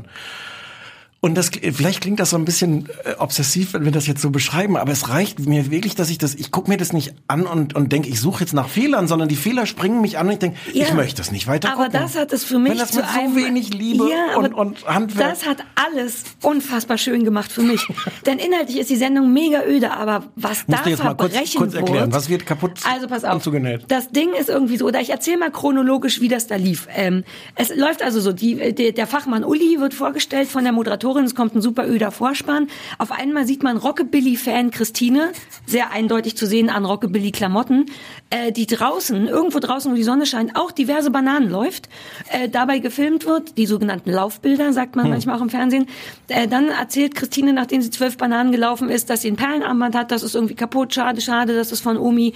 Und vielleicht klingt das so ein bisschen obsessiv, wenn wir das jetzt so beschreiben, aber es reicht mir wirklich, dass ich gucke mir das nicht an und denke, ich suche jetzt nach Fehlern, sondern die Fehler springen mich an und ich denke, ich möchte das nicht weiter gucken. Aber das hat es für mich wenn das mit so wenig Liebe und Handwerk. Das hat alles unfassbar schön gemacht für mich. Denn inhaltlich ist die Sendung mega öde, aber was da verbrechen mal kurz erklären, was wird kaputt pass auf, und zugenäht? Das Ding ist irgendwie so, oder ich erzähle mal chronologisch, wie das da lief. Es läuft also so, der Fachmann Uli wird vorgestellt von der Moderatorin. Es kommt ein super öder Vorspann. Auf einmal sieht man Rockabilly-Fan Christine, sehr eindeutig zu sehen an Rockabilly-Klamotten, die irgendwo draußen, wo die Sonne scheint, auch diverse Bananen läuft, dabei gefilmt wird, die sogenannten Laufbilder, sagt man manchmal auch im Fernsehen. Dann erzählt Christine, nachdem sie 12 Bananen gelaufen ist, dass sie ein Perlenarmband hat, das ist irgendwie kaputt, schade, das ist von Omi.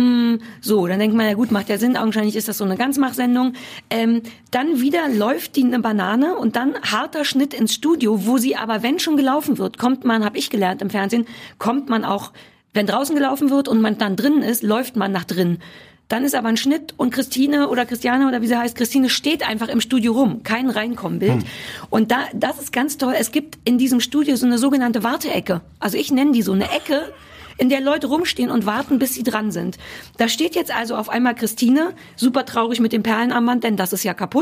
So, dann denkt man, ja gut, macht ja Sinn, augenscheinlich ist das so eine Ganzmachsendung. Dann wieder läuft die eine Banane und dann harter Schnitt ins Studio, wo sie aber, wenn schon gelaufen wird, kommt man, habe ich gelernt im Fernsehen, kommt man auch, wenn draußen gelaufen wird und man dann drinnen ist, läuft man nach drinnen. Dann ist aber ein Schnitt und Christiane oder wie sie heißt, Christine steht einfach im Studio rum. Kein Reinkommenbild. Und das ist ganz toll. Es gibt in diesem Studio so eine sogenannte Warteecke. Also ich nenne die so eine Ecke, in der Leute rumstehen und warten, bis sie dran sind. Da steht jetzt also auf einmal Christine, super traurig mit dem Perlenarmband, denn das ist ja kaputt.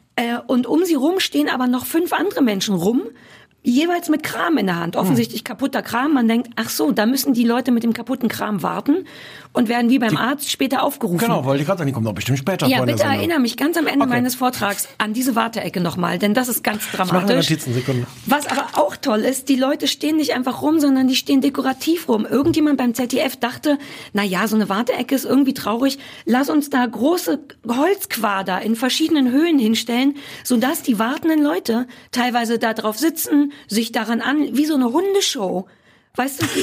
Und um sie rum stehen aber noch 5 andere Menschen rum, jeweils mit Kram in der Hand. Offensichtlich kaputter Kram. Man denkt, ach so, da müssen die Leute mit dem kaputten Kram warten und werden wie beim Arzt später aufgerufen. Genau, wollte ich gerade sagen, die kommen doch bestimmt später. Ja, bitte erinnere mich ganz am Ende meines Vortrags an diese Warteecke nochmal, denn das ist ganz dramatisch. Was aber auch toll ist, die Leute stehen nicht einfach rum, sondern die stehen dekorativ rum. Irgendjemand beim ZDF dachte, na ja, so eine Warteecke ist irgendwie traurig. Lass uns da große Holzquader in verschiedenen Höhen hinstellen, sodass die wartenden Leute teilweise da drauf sitzen, sich daran wie so eine Hundeshow. Weißt du,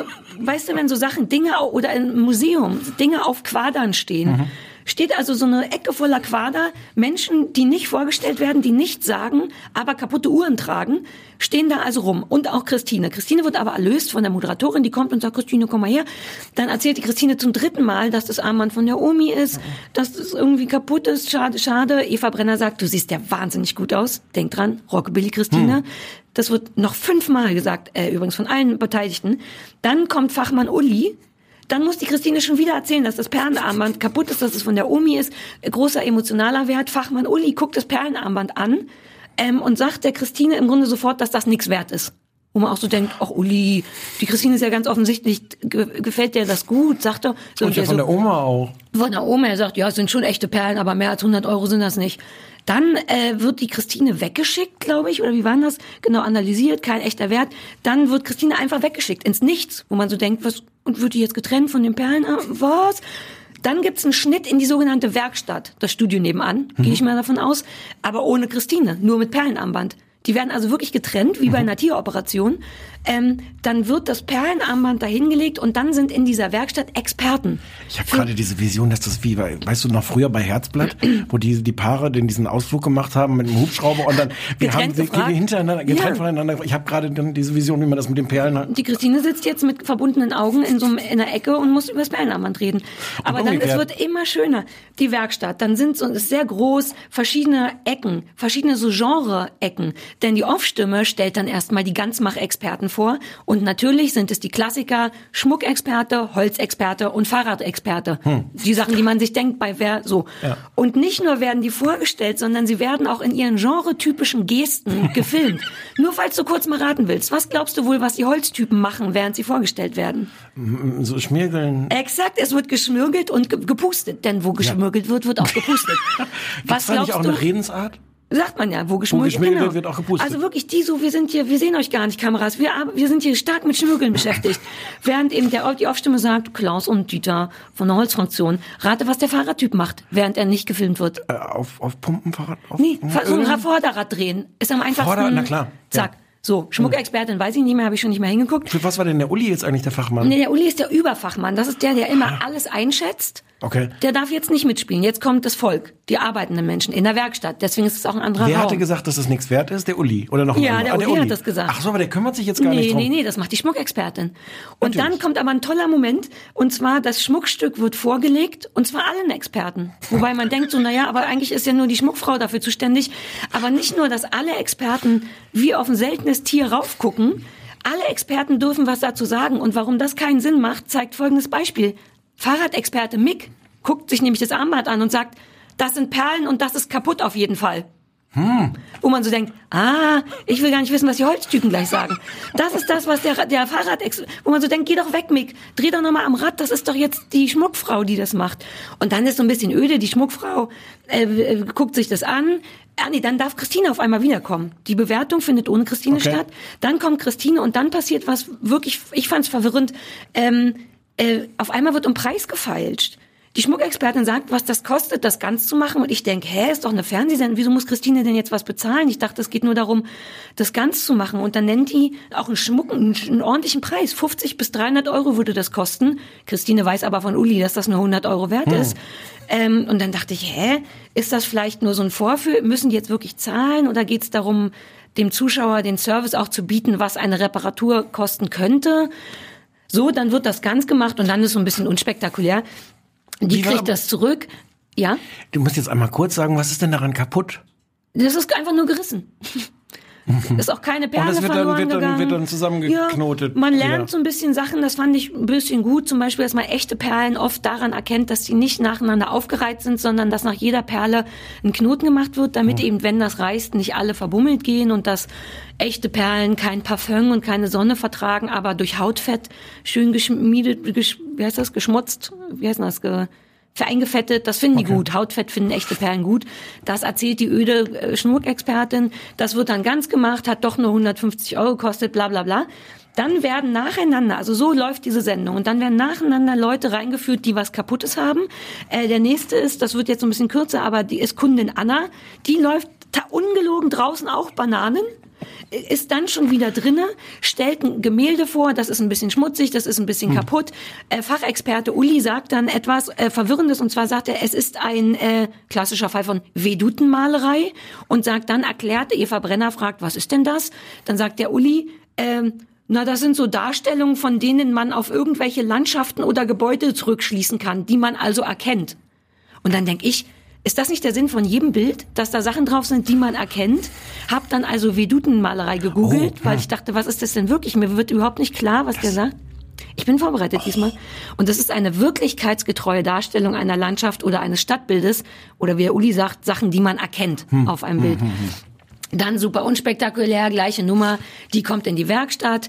wenn so Sachen, Dinge, oder im Museum, Dinge auf Quadern stehen. Steht also so eine Ecke voller Quader, Menschen, die nicht vorgestellt werden, die nichts sagen, aber kaputte Uhren tragen, stehen da also rum. Und auch Christine. Christine wird aber erlöst von der Moderatorin, die kommt und sagt, Christine, komm mal her. Dann erzählt die Christine zum 3. Mal, dass das Armband von der Omi ist, dass das irgendwie kaputt ist, schade, schade. Eva Brenner sagt, du siehst ja wahnsinnig gut aus. Denk dran, Rockabilly Christine. Das wird noch 5 Mal gesagt, übrigens von allen Beteiligten. Dann kommt Fachmann Uli. Dann muss die Christine schon wieder erzählen, dass das Perlenarmband kaputt ist, dass es von der Omi ist. Großer emotionaler Wert. Fachmann Uli guckt das Perlenarmband an und sagt der Christine im Grunde sofort, dass das nichts wert ist. Wo man auch so denkt, ach Uli, die Christine ist ja ganz offensichtlich, gefällt dir das gut, sagt er. So, und ja von der Oma auch. Von der Oma, er sagt, ja, es sind schon echte Perlen, aber mehr als 100 € sind das nicht. Dann wird die Christine weggeschickt, glaube ich, oder wie war das? Genau, analysiert, kein echter Wert. Dann wird Christine einfach weggeschickt, ins Nichts, wo man so denkt, was, und wird die jetzt getrennt von den Perlen? Was? Dann gibt's einen Schnitt in die sogenannte Werkstatt, das Studio nebenan, gehe ich mal davon aus, aber ohne Christine, nur mit Perlenarmband. Die werden also wirklich getrennt, wie bei einer Tieroperation. Dann wird das Perlenarmband dahingelegt und dann sind in dieser Werkstatt Experten. Ich habe gerade diese Vision, dass das wie, weißt du, noch früher bei Herzblatt, wo die Paare diesen Ausflug gemacht haben mit dem Hubschrauber und dann wir hintereinander getrennt voneinander. Ich habe gerade dann diese Vision, wie man das mit den Perlen hat. Die Christine sitzt jetzt mit verbundenen Augen in der Ecke und muss über das Perlenarmband reden. Aber dann, es wird immer schöner. Die Werkstatt, dann ist sehr groß, verschiedene Ecken, verschiedene so Genre-Ecken. Denn die Off-Stimme stellt dann erstmal die Ganzmach-Experten vor. Und natürlich sind es die Klassiker, Schmuckexperte, Holzexperte und Fahrradexperte. Die Sachen, die man sich denkt, bei wer so. Ja. Und nicht nur werden die vorgestellt, sondern sie werden auch in ihren genretypischen Gesten gefilmt. Nur falls du kurz mal raten willst, was glaubst du wohl, was die Holztypen machen, während sie vorgestellt werden? So schmirgeln. Exakt, es wird geschmirgelt und gepustet. Denn wo geschmirgelt wird auch gepustet. Was glaubst du? Auch eine Redensart? Sagt man ja, wo geschmürgelt genau. Wird auch gepustet. Also wirklich wir sehen euch gar nicht, Kameras. Wir sind hier stark mit Schmürgeln beschäftigt. Während eben die Off-Stimme sagt, Klaus und Dieter von der Holzfraktion, rate, was der Fahrradtyp macht, während er nicht gefilmt wird. Auf Pumpenfahrrad? Nee, so ein Vorderrad drehen. Ist am einfachsten. Na klar. Zack. Ja. So, Schmuckexpertin, weiß ich nicht mehr, habe ich schon nicht mehr hingeguckt. Für was war denn der Uli jetzt eigentlich der Fachmann? Nee, der Uli ist der Überfachmann. Das ist der immer alles einschätzt. Okay. Der darf jetzt nicht mitspielen. Jetzt kommt das Volk, die arbeitenden Menschen in der Werkstatt. Deswegen ist es auch ein anderer Wer Raum. hatte gesagt, dass das nichts wert ist? Der Uli? Oder noch ein anderer? Ja, der Uli hat das gesagt. Ach so, aber der kümmert sich jetzt gar nicht drum. Nee, das macht die Schmuckexpertin. Und dann kommt aber ein toller Moment. Und zwar, das Schmuckstück wird vorgelegt. Und zwar allen Experten. Wobei man denkt so, naja, aber eigentlich ist ja nur die Schmuckfrau dafür zuständig. Aber nicht nur, dass alle Experten wie auf ein seltenes Tier raufgucken. Alle Experten dürfen was dazu sagen. Und warum das keinen Sinn macht, zeigt folgendes Beispiel. Fahrradexperte Mick guckt sich nämlich das Armband an und sagt, das sind Perlen und das ist kaputt auf jeden Fall. Wo man so denkt, ich will gar nicht wissen, was die Holztypen gleich sagen. Das ist das, was der wo man so denkt, geh doch weg, Mick, dreh doch nochmal am Rad, das ist doch jetzt die Schmuckfrau, die das macht. Und dann ist so ein bisschen öde, die Schmuckfrau guckt sich das an. Dann darf Christine auf einmal wiederkommen. Die Bewertung findet ohne Christine statt. Dann kommt Christine und dann passiert was wirklich, ich fand's verwirrend, auf einmal wird um Preis gefeilscht. Die Schmuckexpertin sagt, was das kostet, das ganz zu machen. Und ich denke, ist doch eine Fernsehsendung. Wieso muss Christine denn jetzt was bezahlen? Ich dachte, es geht nur darum, das ganz zu machen. Und dann nennt die auch einen ordentlichen Preis. 50 bis 300 € würde das kosten. Christine weiß aber von Uli, dass das nur 100 € wert ist. Und dann dachte ich, ist das vielleicht nur so ein Vorführ? Müssen die jetzt wirklich zahlen? Oder geht es darum, dem Zuschauer den Service auch zu bieten, was eine Reparatur kosten könnte. So, dann wird das ganz gemacht und dann ist so ein bisschen unspektakulär. Die kriegt das zurück. Ja? Du musst jetzt einmal kurz sagen, was ist denn daran kaputt? Das ist einfach nur gerissen. Ist auch keine Perle verloren gegangen. Wird dann zusammengeknotet. Ja, man lernt so ein bisschen Sachen, das fand ich ein bisschen gut. Zum Beispiel, dass man echte Perlen oft daran erkennt, dass die nicht nacheinander aufgereiht sind, sondern dass nach jeder Perle ein Knoten gemacht wird, damit eben, wenn das reißt, nicht alle verbummelt gehen und dass echte Perlen kein Parfum und keine Sonne vertragen, aber durch Hautfett schön geschmiedet, geschmutzt, vereingefettet, das finden die gut. Hautfett finden echte Perlen gut. Das erzählt die öde Schmuckexpertin. Das wird dann ganz gemacht, hat doch nur 150 € gekostet, bla bla bla. Dann werden nacheinander, also so läuft diese Sendung, und dann werden nacheinander Leute reingeführt, die was Kaputtes haben. Der nächste ist, das wird jetzt so ein bisschen kürzer, aber die ist Kundin Anna. Die läuft ungelogen draußen auch Bananen. Ist dann schon wieder drinne, stellt ein Gemälde vor, das ist ein bisschen schmutzig, das ist ein bisschen kaputt. Fachexperte Uli sagt dann etwas Verwirrendes, und zwar sagt er, es ist ein klassischer Fall von Vedutenmalerei, und sagt dann, erklärt, Eva Brenner fragt, was ist denn das? Dann sagt der Uli, das sind so Darstellungen, von denen man auf irgendwelche Landschaften oder Gebäude zurückschließen kann, die man also erkennt. Und dann denke ich, ist das nicht der Sinn von jedem Bild, dass da Sachen drauf sind, die man erkennt? Hab dann also Vedutenmalerei gegoogelt, weil ich dachte, was ist das denn wirklich? Mir wird überhaupt nicht klar, was der sagt. Ich bin vorbereitet diesmal. Und das ist eine wirklichkeitsgetreue Darstellung einer Landschaft oder eines Stadtbildes, oder wie der Uli sagt, Sachen, die man erkennt auf einem Bild. Dann super unspektakulär, gleiche Nummer, die kommt in die Werkstatt.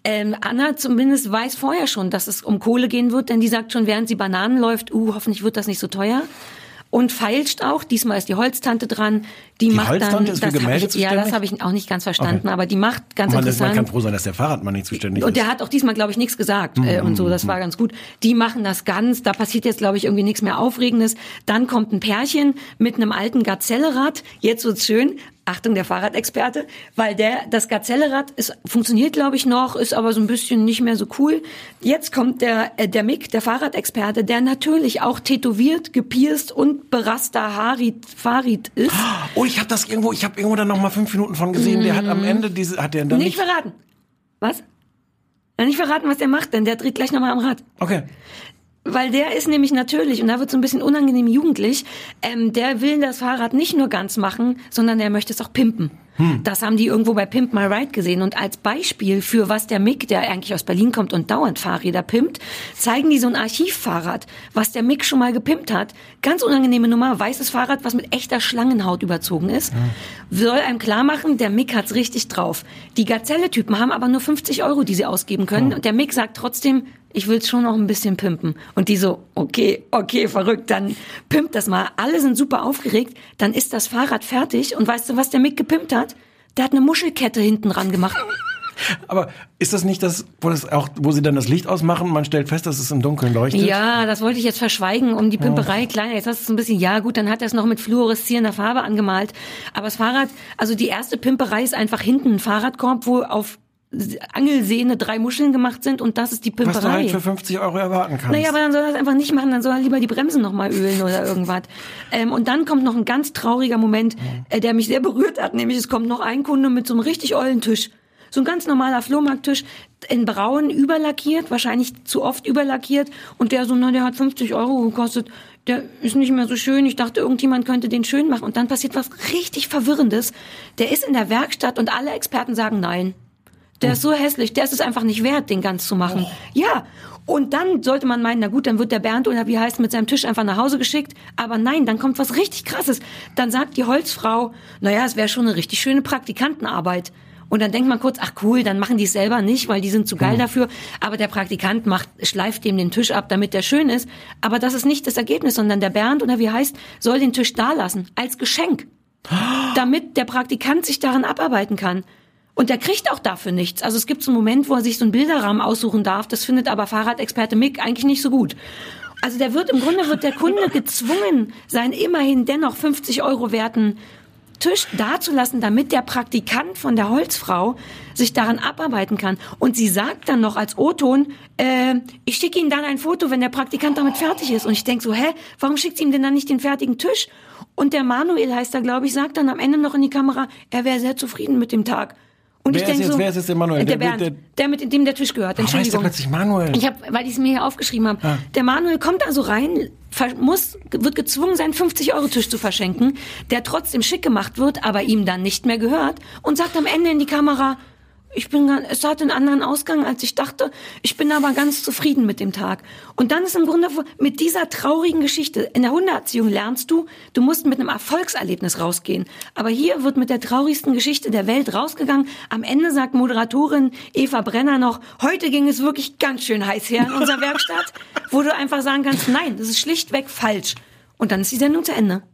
Anna zumindest weiß vorher schon, dass es um Kohle gehen wird, denn die sagt schon, während sie Bananen läuft, hoffentlich wird das nicht so teuer. Und feilscht auch, diesmal ist die Holztante dran, die macht Holztante dann... ist für Gemälde zuständig? Ja, das habe ich auch nicht ganz verstanden, aber die macht ganz interessant. Man kann froh sein, dass der Fahrradmann nicht zuständig ist. Und der hat auch diesmal, glaube ich, nichts gesagt und so, das war ganz gut. Die machen das ganz, da passiert jetzt, glaube ich, irgendwie nichts mehr Aufregendes. Dann kommt ein Pärchen mit einem alten Gazellerad, jetzt wird's schön, Achtung, der Fahrradexperte, weil das Gazellerad funktioniert, glaube ich, noch, ist aber so ein bisschen nicht mehr so cool. Jetzt kommt der Mick, der Fahrradexperte, der natürlich auch tätowiert, gepierst und beraster Farid ist. Oh, ich habe irgendwo dann noch mal 5 Minuten von gesehen. Der hat am Ende hat der dann nicht verraten. Was? Nicht verraten, was der macht, denn der dreht gleich nochmal am Rad. Okay. Weil der ist nämlich natürlich, und da wird so ein bisschen unangenehm jugendlich, der will das Fahrrad nicht nur ganz machen, sondern er möchte es auch pimpen. Das haben die irgendwo bei Pimp My Ride gesehen. Und als Beispiel für was der Mick, der eigentlich aus Berlin kommt und dauernd Fahrräder pimpt, zeigen die so ein Archivfahrrad, was der Mick schon mal gepimpt hat. Ganz unangenehme Nummer, weißes Fahrrad, was mit echter Schlangenhaut überzogen ist. Soll einem klar machen, der Mick hat's richtig drauf. Die Gazelle-Typen haben aber nur 50 €, die sie ausgeben können. Und der Mick sagt trotzdem, ich will's schon noch ein bisschen pimpen. Und die so, okay, verrückt, dann pimpt das mal. Alle sind super aufgeregt, dann ist das Fahrrad fertig. Und weißt du, was der Mick gepimpt hat? Der hat eine Muschelkette hinten dran gemacht. Aber ist das nicht das, wo sie dann das Licht ausmachen und man stellt fest, dass es im Dunkeln leuchtet? Ja, das wollte ich jetzt verschweigen, um die Pimperei kleiner. Jetzt hast du es ein bisschen, ja gut, dann hat er es noch mit fluoreszierender Farbe angemalt. Aber das Fahrrad, also die erste Pimperei ist einfach hinten ein Fahrradkorb, wo auf Angelsehne 3 Muscheln gemacht sind, und das ist die Pimperei. Was du halt für 50 € erwarten kannst. Naja, aber dann soll er das einfach nicht machen, dann soll er lieber die Bremsen nochmal ölen oder irgendwas. Und dann kommt noch ein ganz trauriger Moment, der mich sehr berührt hat, nämlich es kommt noch ein Kunde mit so einem richtig ollen Tisch. So ein ganz normaler Flohmarkttisch, in braun überlackiert, wahrscheinlich zu oft überlackiert, und der so, der hat 50 € gekostet, der ist nicht mehr so schön, ich dachte, irgendjemand könnte den schön machen. Und dann passiert was richtig Verwirrendes. Der ist in der Werkstatt und alle Experten sagen nein. Der ist so hässlich, der ist es einfach nicht wert, den ganz zu machen. Ja, und dann sollte man meinen, na gut, dann wird der Bernd, oder wie heißt, mit seinem Tisch einfach nach Hause geschickt. Aber nein, dann kommt was richtig Krasses. Dann sagt die Holzfrau, es wäre schon eine richtig schöne Praktikantenarbeit. Und dann denkt man kurz, ach cool, dann machen die es selber nicht, weil die sind zu geil dafür. Aber der Praktikant schleift dem den Tisch ab, damit der schön ist. Aber das ist nicht das Ergebnis, sondern der Bernd, oder wie heißt, soll den Tisch da lassen, als Geschenk. Damit der Praktikant sich daran abarbeiten kann. Und der kriegt auch dafür nichts. Also es gibt so einen Moment, wo er sich so einen Bilderrahmen aussuchen darf. Das findet aber Fahrradexperte Mick eigentlich nicht so gut. Also im Grunde wird der Kunde gezwungen, seinen immerhin dennoch 50 € werten Tisch dazulassen, damit der Praktikant von der Holzfrau sich daran abarbeiten kann. Und sie sagt dann noch als O-Ton, ich schicke Ihnen dann ein Foto, wenn der Praktikant damit fertig ist. Und ich denke so, warum schickt sie ihm denn dann nicht den fertigen Tisch? Und der Manuel heißt er, glaube ich, sagt dann am Ende noch in die Kamera, er wäre sehr zufrieden mit dem Tag. Und wer ist jetzt der Manuel? Der Bernd, der mit dem der Tisch gehört. Warum heißt der Entschuldigung. plötzlich Manuel? Weil ich es mir hier aufgeschrieben habe. Ah. Der Manuel kommt also rein, wird gezwungen, seinen 50-Euro-Tisch zu verschenken, der trotzdem schick gemacht wird, aber ihm dann nicht mehr gehört und sagt am Ende in die Kamera, es hat einen anderen Ausgang, als ich dachte. Ich bin aber ganz zufrieden mit dem Tag. Und dann ist im Grunde mit dieser traurigen Geschichte, in der Hundeerziehung lernst du musst mit einem Erfolgserlebnis rausgehen. Aber hier wird mit der traurigsten Geschichte der Welt rausgegangen. Am Ende sagt Moderatorin Eva Brenner noch, heute ging es wirklich ganz schön heiß her in unserer Werkstatt, wo du einfach sagen kannst, nein, das ist schlichtweg falsch. Und dann ist die Sendung zu Ende.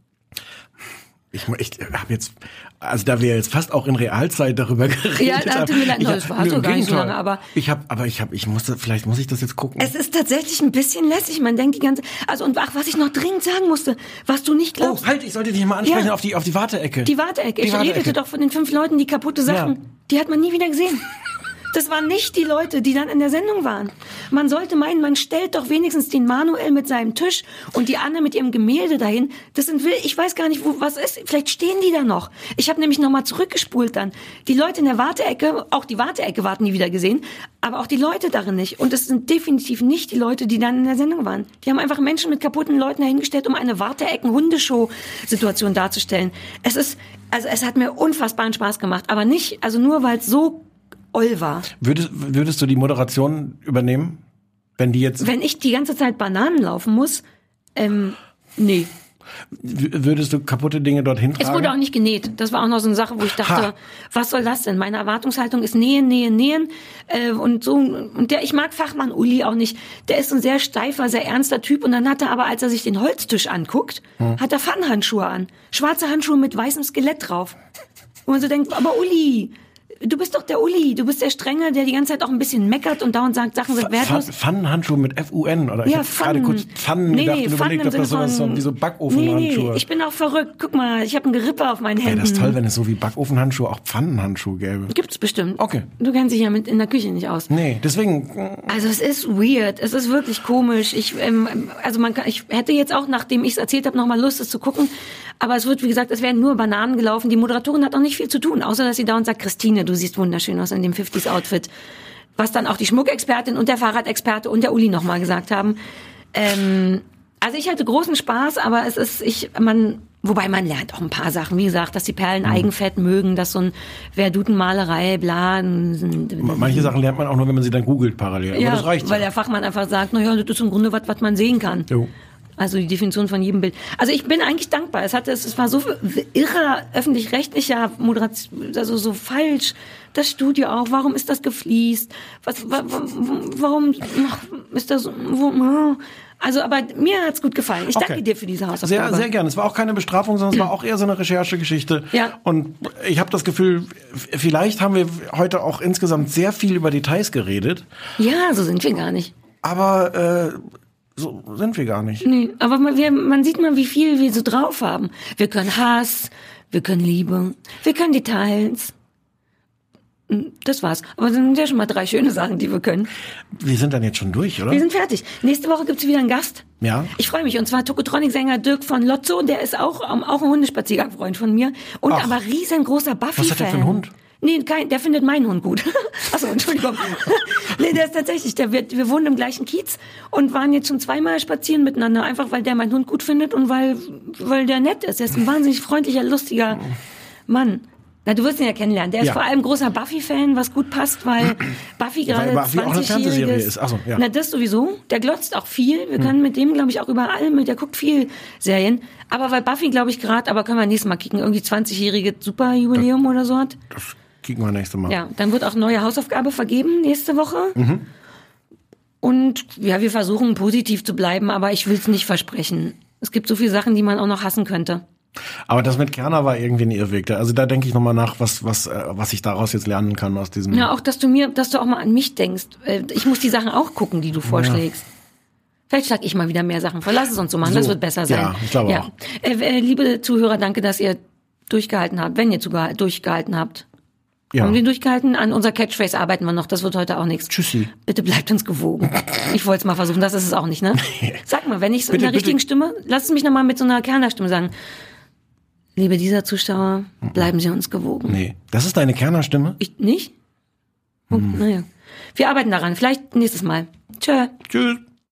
Ich habe jetzt, also da wir jetzt fast auch in Realzeit darüber geredet ja, tut mir leid, das war so gar nicht so lange, aber vielleicht muss ich das jetzt gucken. Es ist tatsächlich ein bisschen lässig, man denkt die ganze, was ich noch dringend sagen musste, was du nicht glaubst. Oh, halt, ich sollte dich mal ansprechen auf die Warteecke. Die Warteecke. Ich redete doch von den 5 Leuten, die kaputte Sachen, die hat man nie wieder gesehen. Das waren nicht die Leute, die dann in der Sendung waren. Man sollte meinen, man stellt doch wenigstens den Manuel mit seinem Tisch und die Anne mit ihrem Gemälde dahin. Ich weiß gar nicht, was ist. Vielleicht stehen die da noch. Ich habe nämlich nochmal zurückgespult dann. Die Leute in der Warteecke, auch die Warteecke warten nie wieder gesehen, aber auch die Leute darin nicht. Und es sind definitiv nicht die Leute, die dann in der Sendung waren. Die haben einfach Menschen mit kaputten Leuten dahingestellt, um eine Warteecken-Hundeshow-Situation darzustellen. Es hat mir unfassbaren Spaß gemacht, aber nicht, nur weil es so war. Würdest du die Moderation übernehmen? Wenn ich die ganze Zeit Bananen laufen muss, nee. Würdest du kaputte Dinge dorthin tragen? Es wurde auch nicht genäht. Das war auch noch so eine Sache, wo ich dachte, was soll das denn? Meine Erwartungshaltung ist nähen. Und so. Und ich mag Fachmann Uli auch nicht. Der ist ein sehr steifer, sehr ernster Typ. Und dann hat er aber, als er sich den Holztisch anguckt, hat er Pfannenhandschuhe an. Schwarze Handschuhe mit weißem Skelett drauf. Und man so denkt, aber Uli, du bist doch der Uli, du bist der Strenge, der die ganze Zeit auch ein bisschen meckert und dauernd sagt, Sachen sind wertlos. Pfannenhandschuhe mit F-U-N, oder? Ich habe gerade kurz Pfannen gedacht und überlegt, ob das sowas wie so Backofenhandschuhe. Nee, ich bin auch verrückt. Guck mal, ich habe ein Gerippe auf meinen Händen. Das ist toll, wenn es so wie Backofenhandschuhe auch Pfannenhandschuhe gäbe. Gibt's bestimmt. Okay. Du kennst dich ja in der Küche nicht aus. Nee, deswegen. Also es ist weird, es ist wirklich komisch. Ich hätte jetzt auch, nachdem ich es erzählt habe, nochmal Lust, es zu gucken. Aber es wird, wie gesagt, es werden nur Bananen gelaufen. Die Moderatorin hat auch nicht viel zu tun, außer dass sie dauernd sagt, Christine, du siehst wunderschön aus in dem 50s-Outfit. Was dann auch die Schmuckexpertin und der Fahrradexperte und der Uli nochmal gesagt haben. Also ich hatte großen Spaß, aber wobei man lernt auch ein paar Sachen. Wie gesagt, dass die Perlen Eigenfett mögen, dass so ein Verdutenmalerei, bla. Manche Sachen lernt man auch nur, wenn man sie dann googelt parallel. Aber das reicht weil der Fachmann einfach sagt, das ist im Grunde was man sehen kann. Jo. Also die Definition von jedem Bild. Also ich bin eigentlich dankbar. Es war so irre öffentlich-rechtlicher Moderation, also so falsch. Das Studio auch. Warum ist das gefliest? Warum ist das? Also, aber mir hat's gut gefallen. Ich danke dir für diese Hausaufgabe. Sehr, sehr gerne. Es war auch keine Bestrafung, sondern es war auch eher so eine Recherchegeschichte. Ja. Und ich habe das Gefühl, vielleicht haben wir heute auch insgesamt sehr viel über Details geredet. Ja, so sind wir gar nicht. Aber so sind wir gar nicht. Nee, aber man sieht mal, wie viel wir so drauf haben. Wir können Hass, wir können Liebe, wir können Details. Das war's. Aber das sind ja schon mal 3 schöne Sachen, die wir können. Wir sind dann jetzt schon durch, oder? Wir sind fertig. Nächste Woche gibt's wieder einen Gast. Ja. Ich freue mich. Und zwar Tokotronic-Sänger Dirk von Lotzo. Der ist auch ein Hundespaziergang-Freund von mir. Und aber riesengroßer Buffy-Fan. Was hat der für einen Hund? Nee, der findet meinen Hund gut. Achso, Entschuldigung. Nee, der ist tatsächlich, wir wohnen im gleichen Kiez und waren jetzt schon 2-mal spazieren miteinander, einfach weil der meinen Hund gut findet und weil der nett ist. Der ist ein wahnsinnig freundlicher, lustiger Mann. Na, du wirst ihn ja kennenlernen. Der ist vor allem großer Buffy-Fan, was gut passt, weil Buffy gerade 20-jährig ist. Achso, ja. Na, das sowieso. Der glotzt auch viel. Wir können mit dem, glaube ich, auch überall der guckt viel Serien. Aber weil Buffy, glaube ich, gerade, aber können wir nächstes Mal kicken, irgendwie 20-jährige Superjubiläum oder so hat. Das kicken wir nächstes Mal. Ja, dann wird auch neue Hausaufgabe vergeben nächste Woche. Mhm. Und ja, wir versuchen positiv zu bleiben, aber ich will es nicht versprechen. Es gibt so viele Sachen, die man auch noch hassen könnte. Aber das mit Kerner war irgendwie ein Irrweg. Also da denke ich nochmal nach, was ich daraus jetzt lernen kann aus diesem... Ja, auch, dass du auch mal an mich denkst. Ich muss die Sachen auch gucken, die du vorschlägst. Ja. Vielleicht schlage ich mal wieder mehr Sachen vor. Lass es uns so machen, das wird besser sein. Ja, ich glaube auch. Liebe Zuhörer, danke, dass ihr durchgehalten habt, wenn ihr durchgehalten habt. Ja. Haben wir durchgehalten? An unserer Catchphrase arbeiten wir noch. Das wird heute auch nichts. Tschüssi. Bitte bleibt uns gewogen. Ich wollte es mal versuchen. Das ist es auch nicht, ne? Sag mal, wenn ich so in der richtigen Stimme, lass es mich nochmal mit so einer Kernerstimme sagen. Liebe dieser Zuschauer, bleiben Sie uns gewogen. Nee, das ist deine Kernerstimme? Ich nicht? Naja. Wir arbeiten daran. Vielleicht nächstes Mal. Tschö. Tschüss.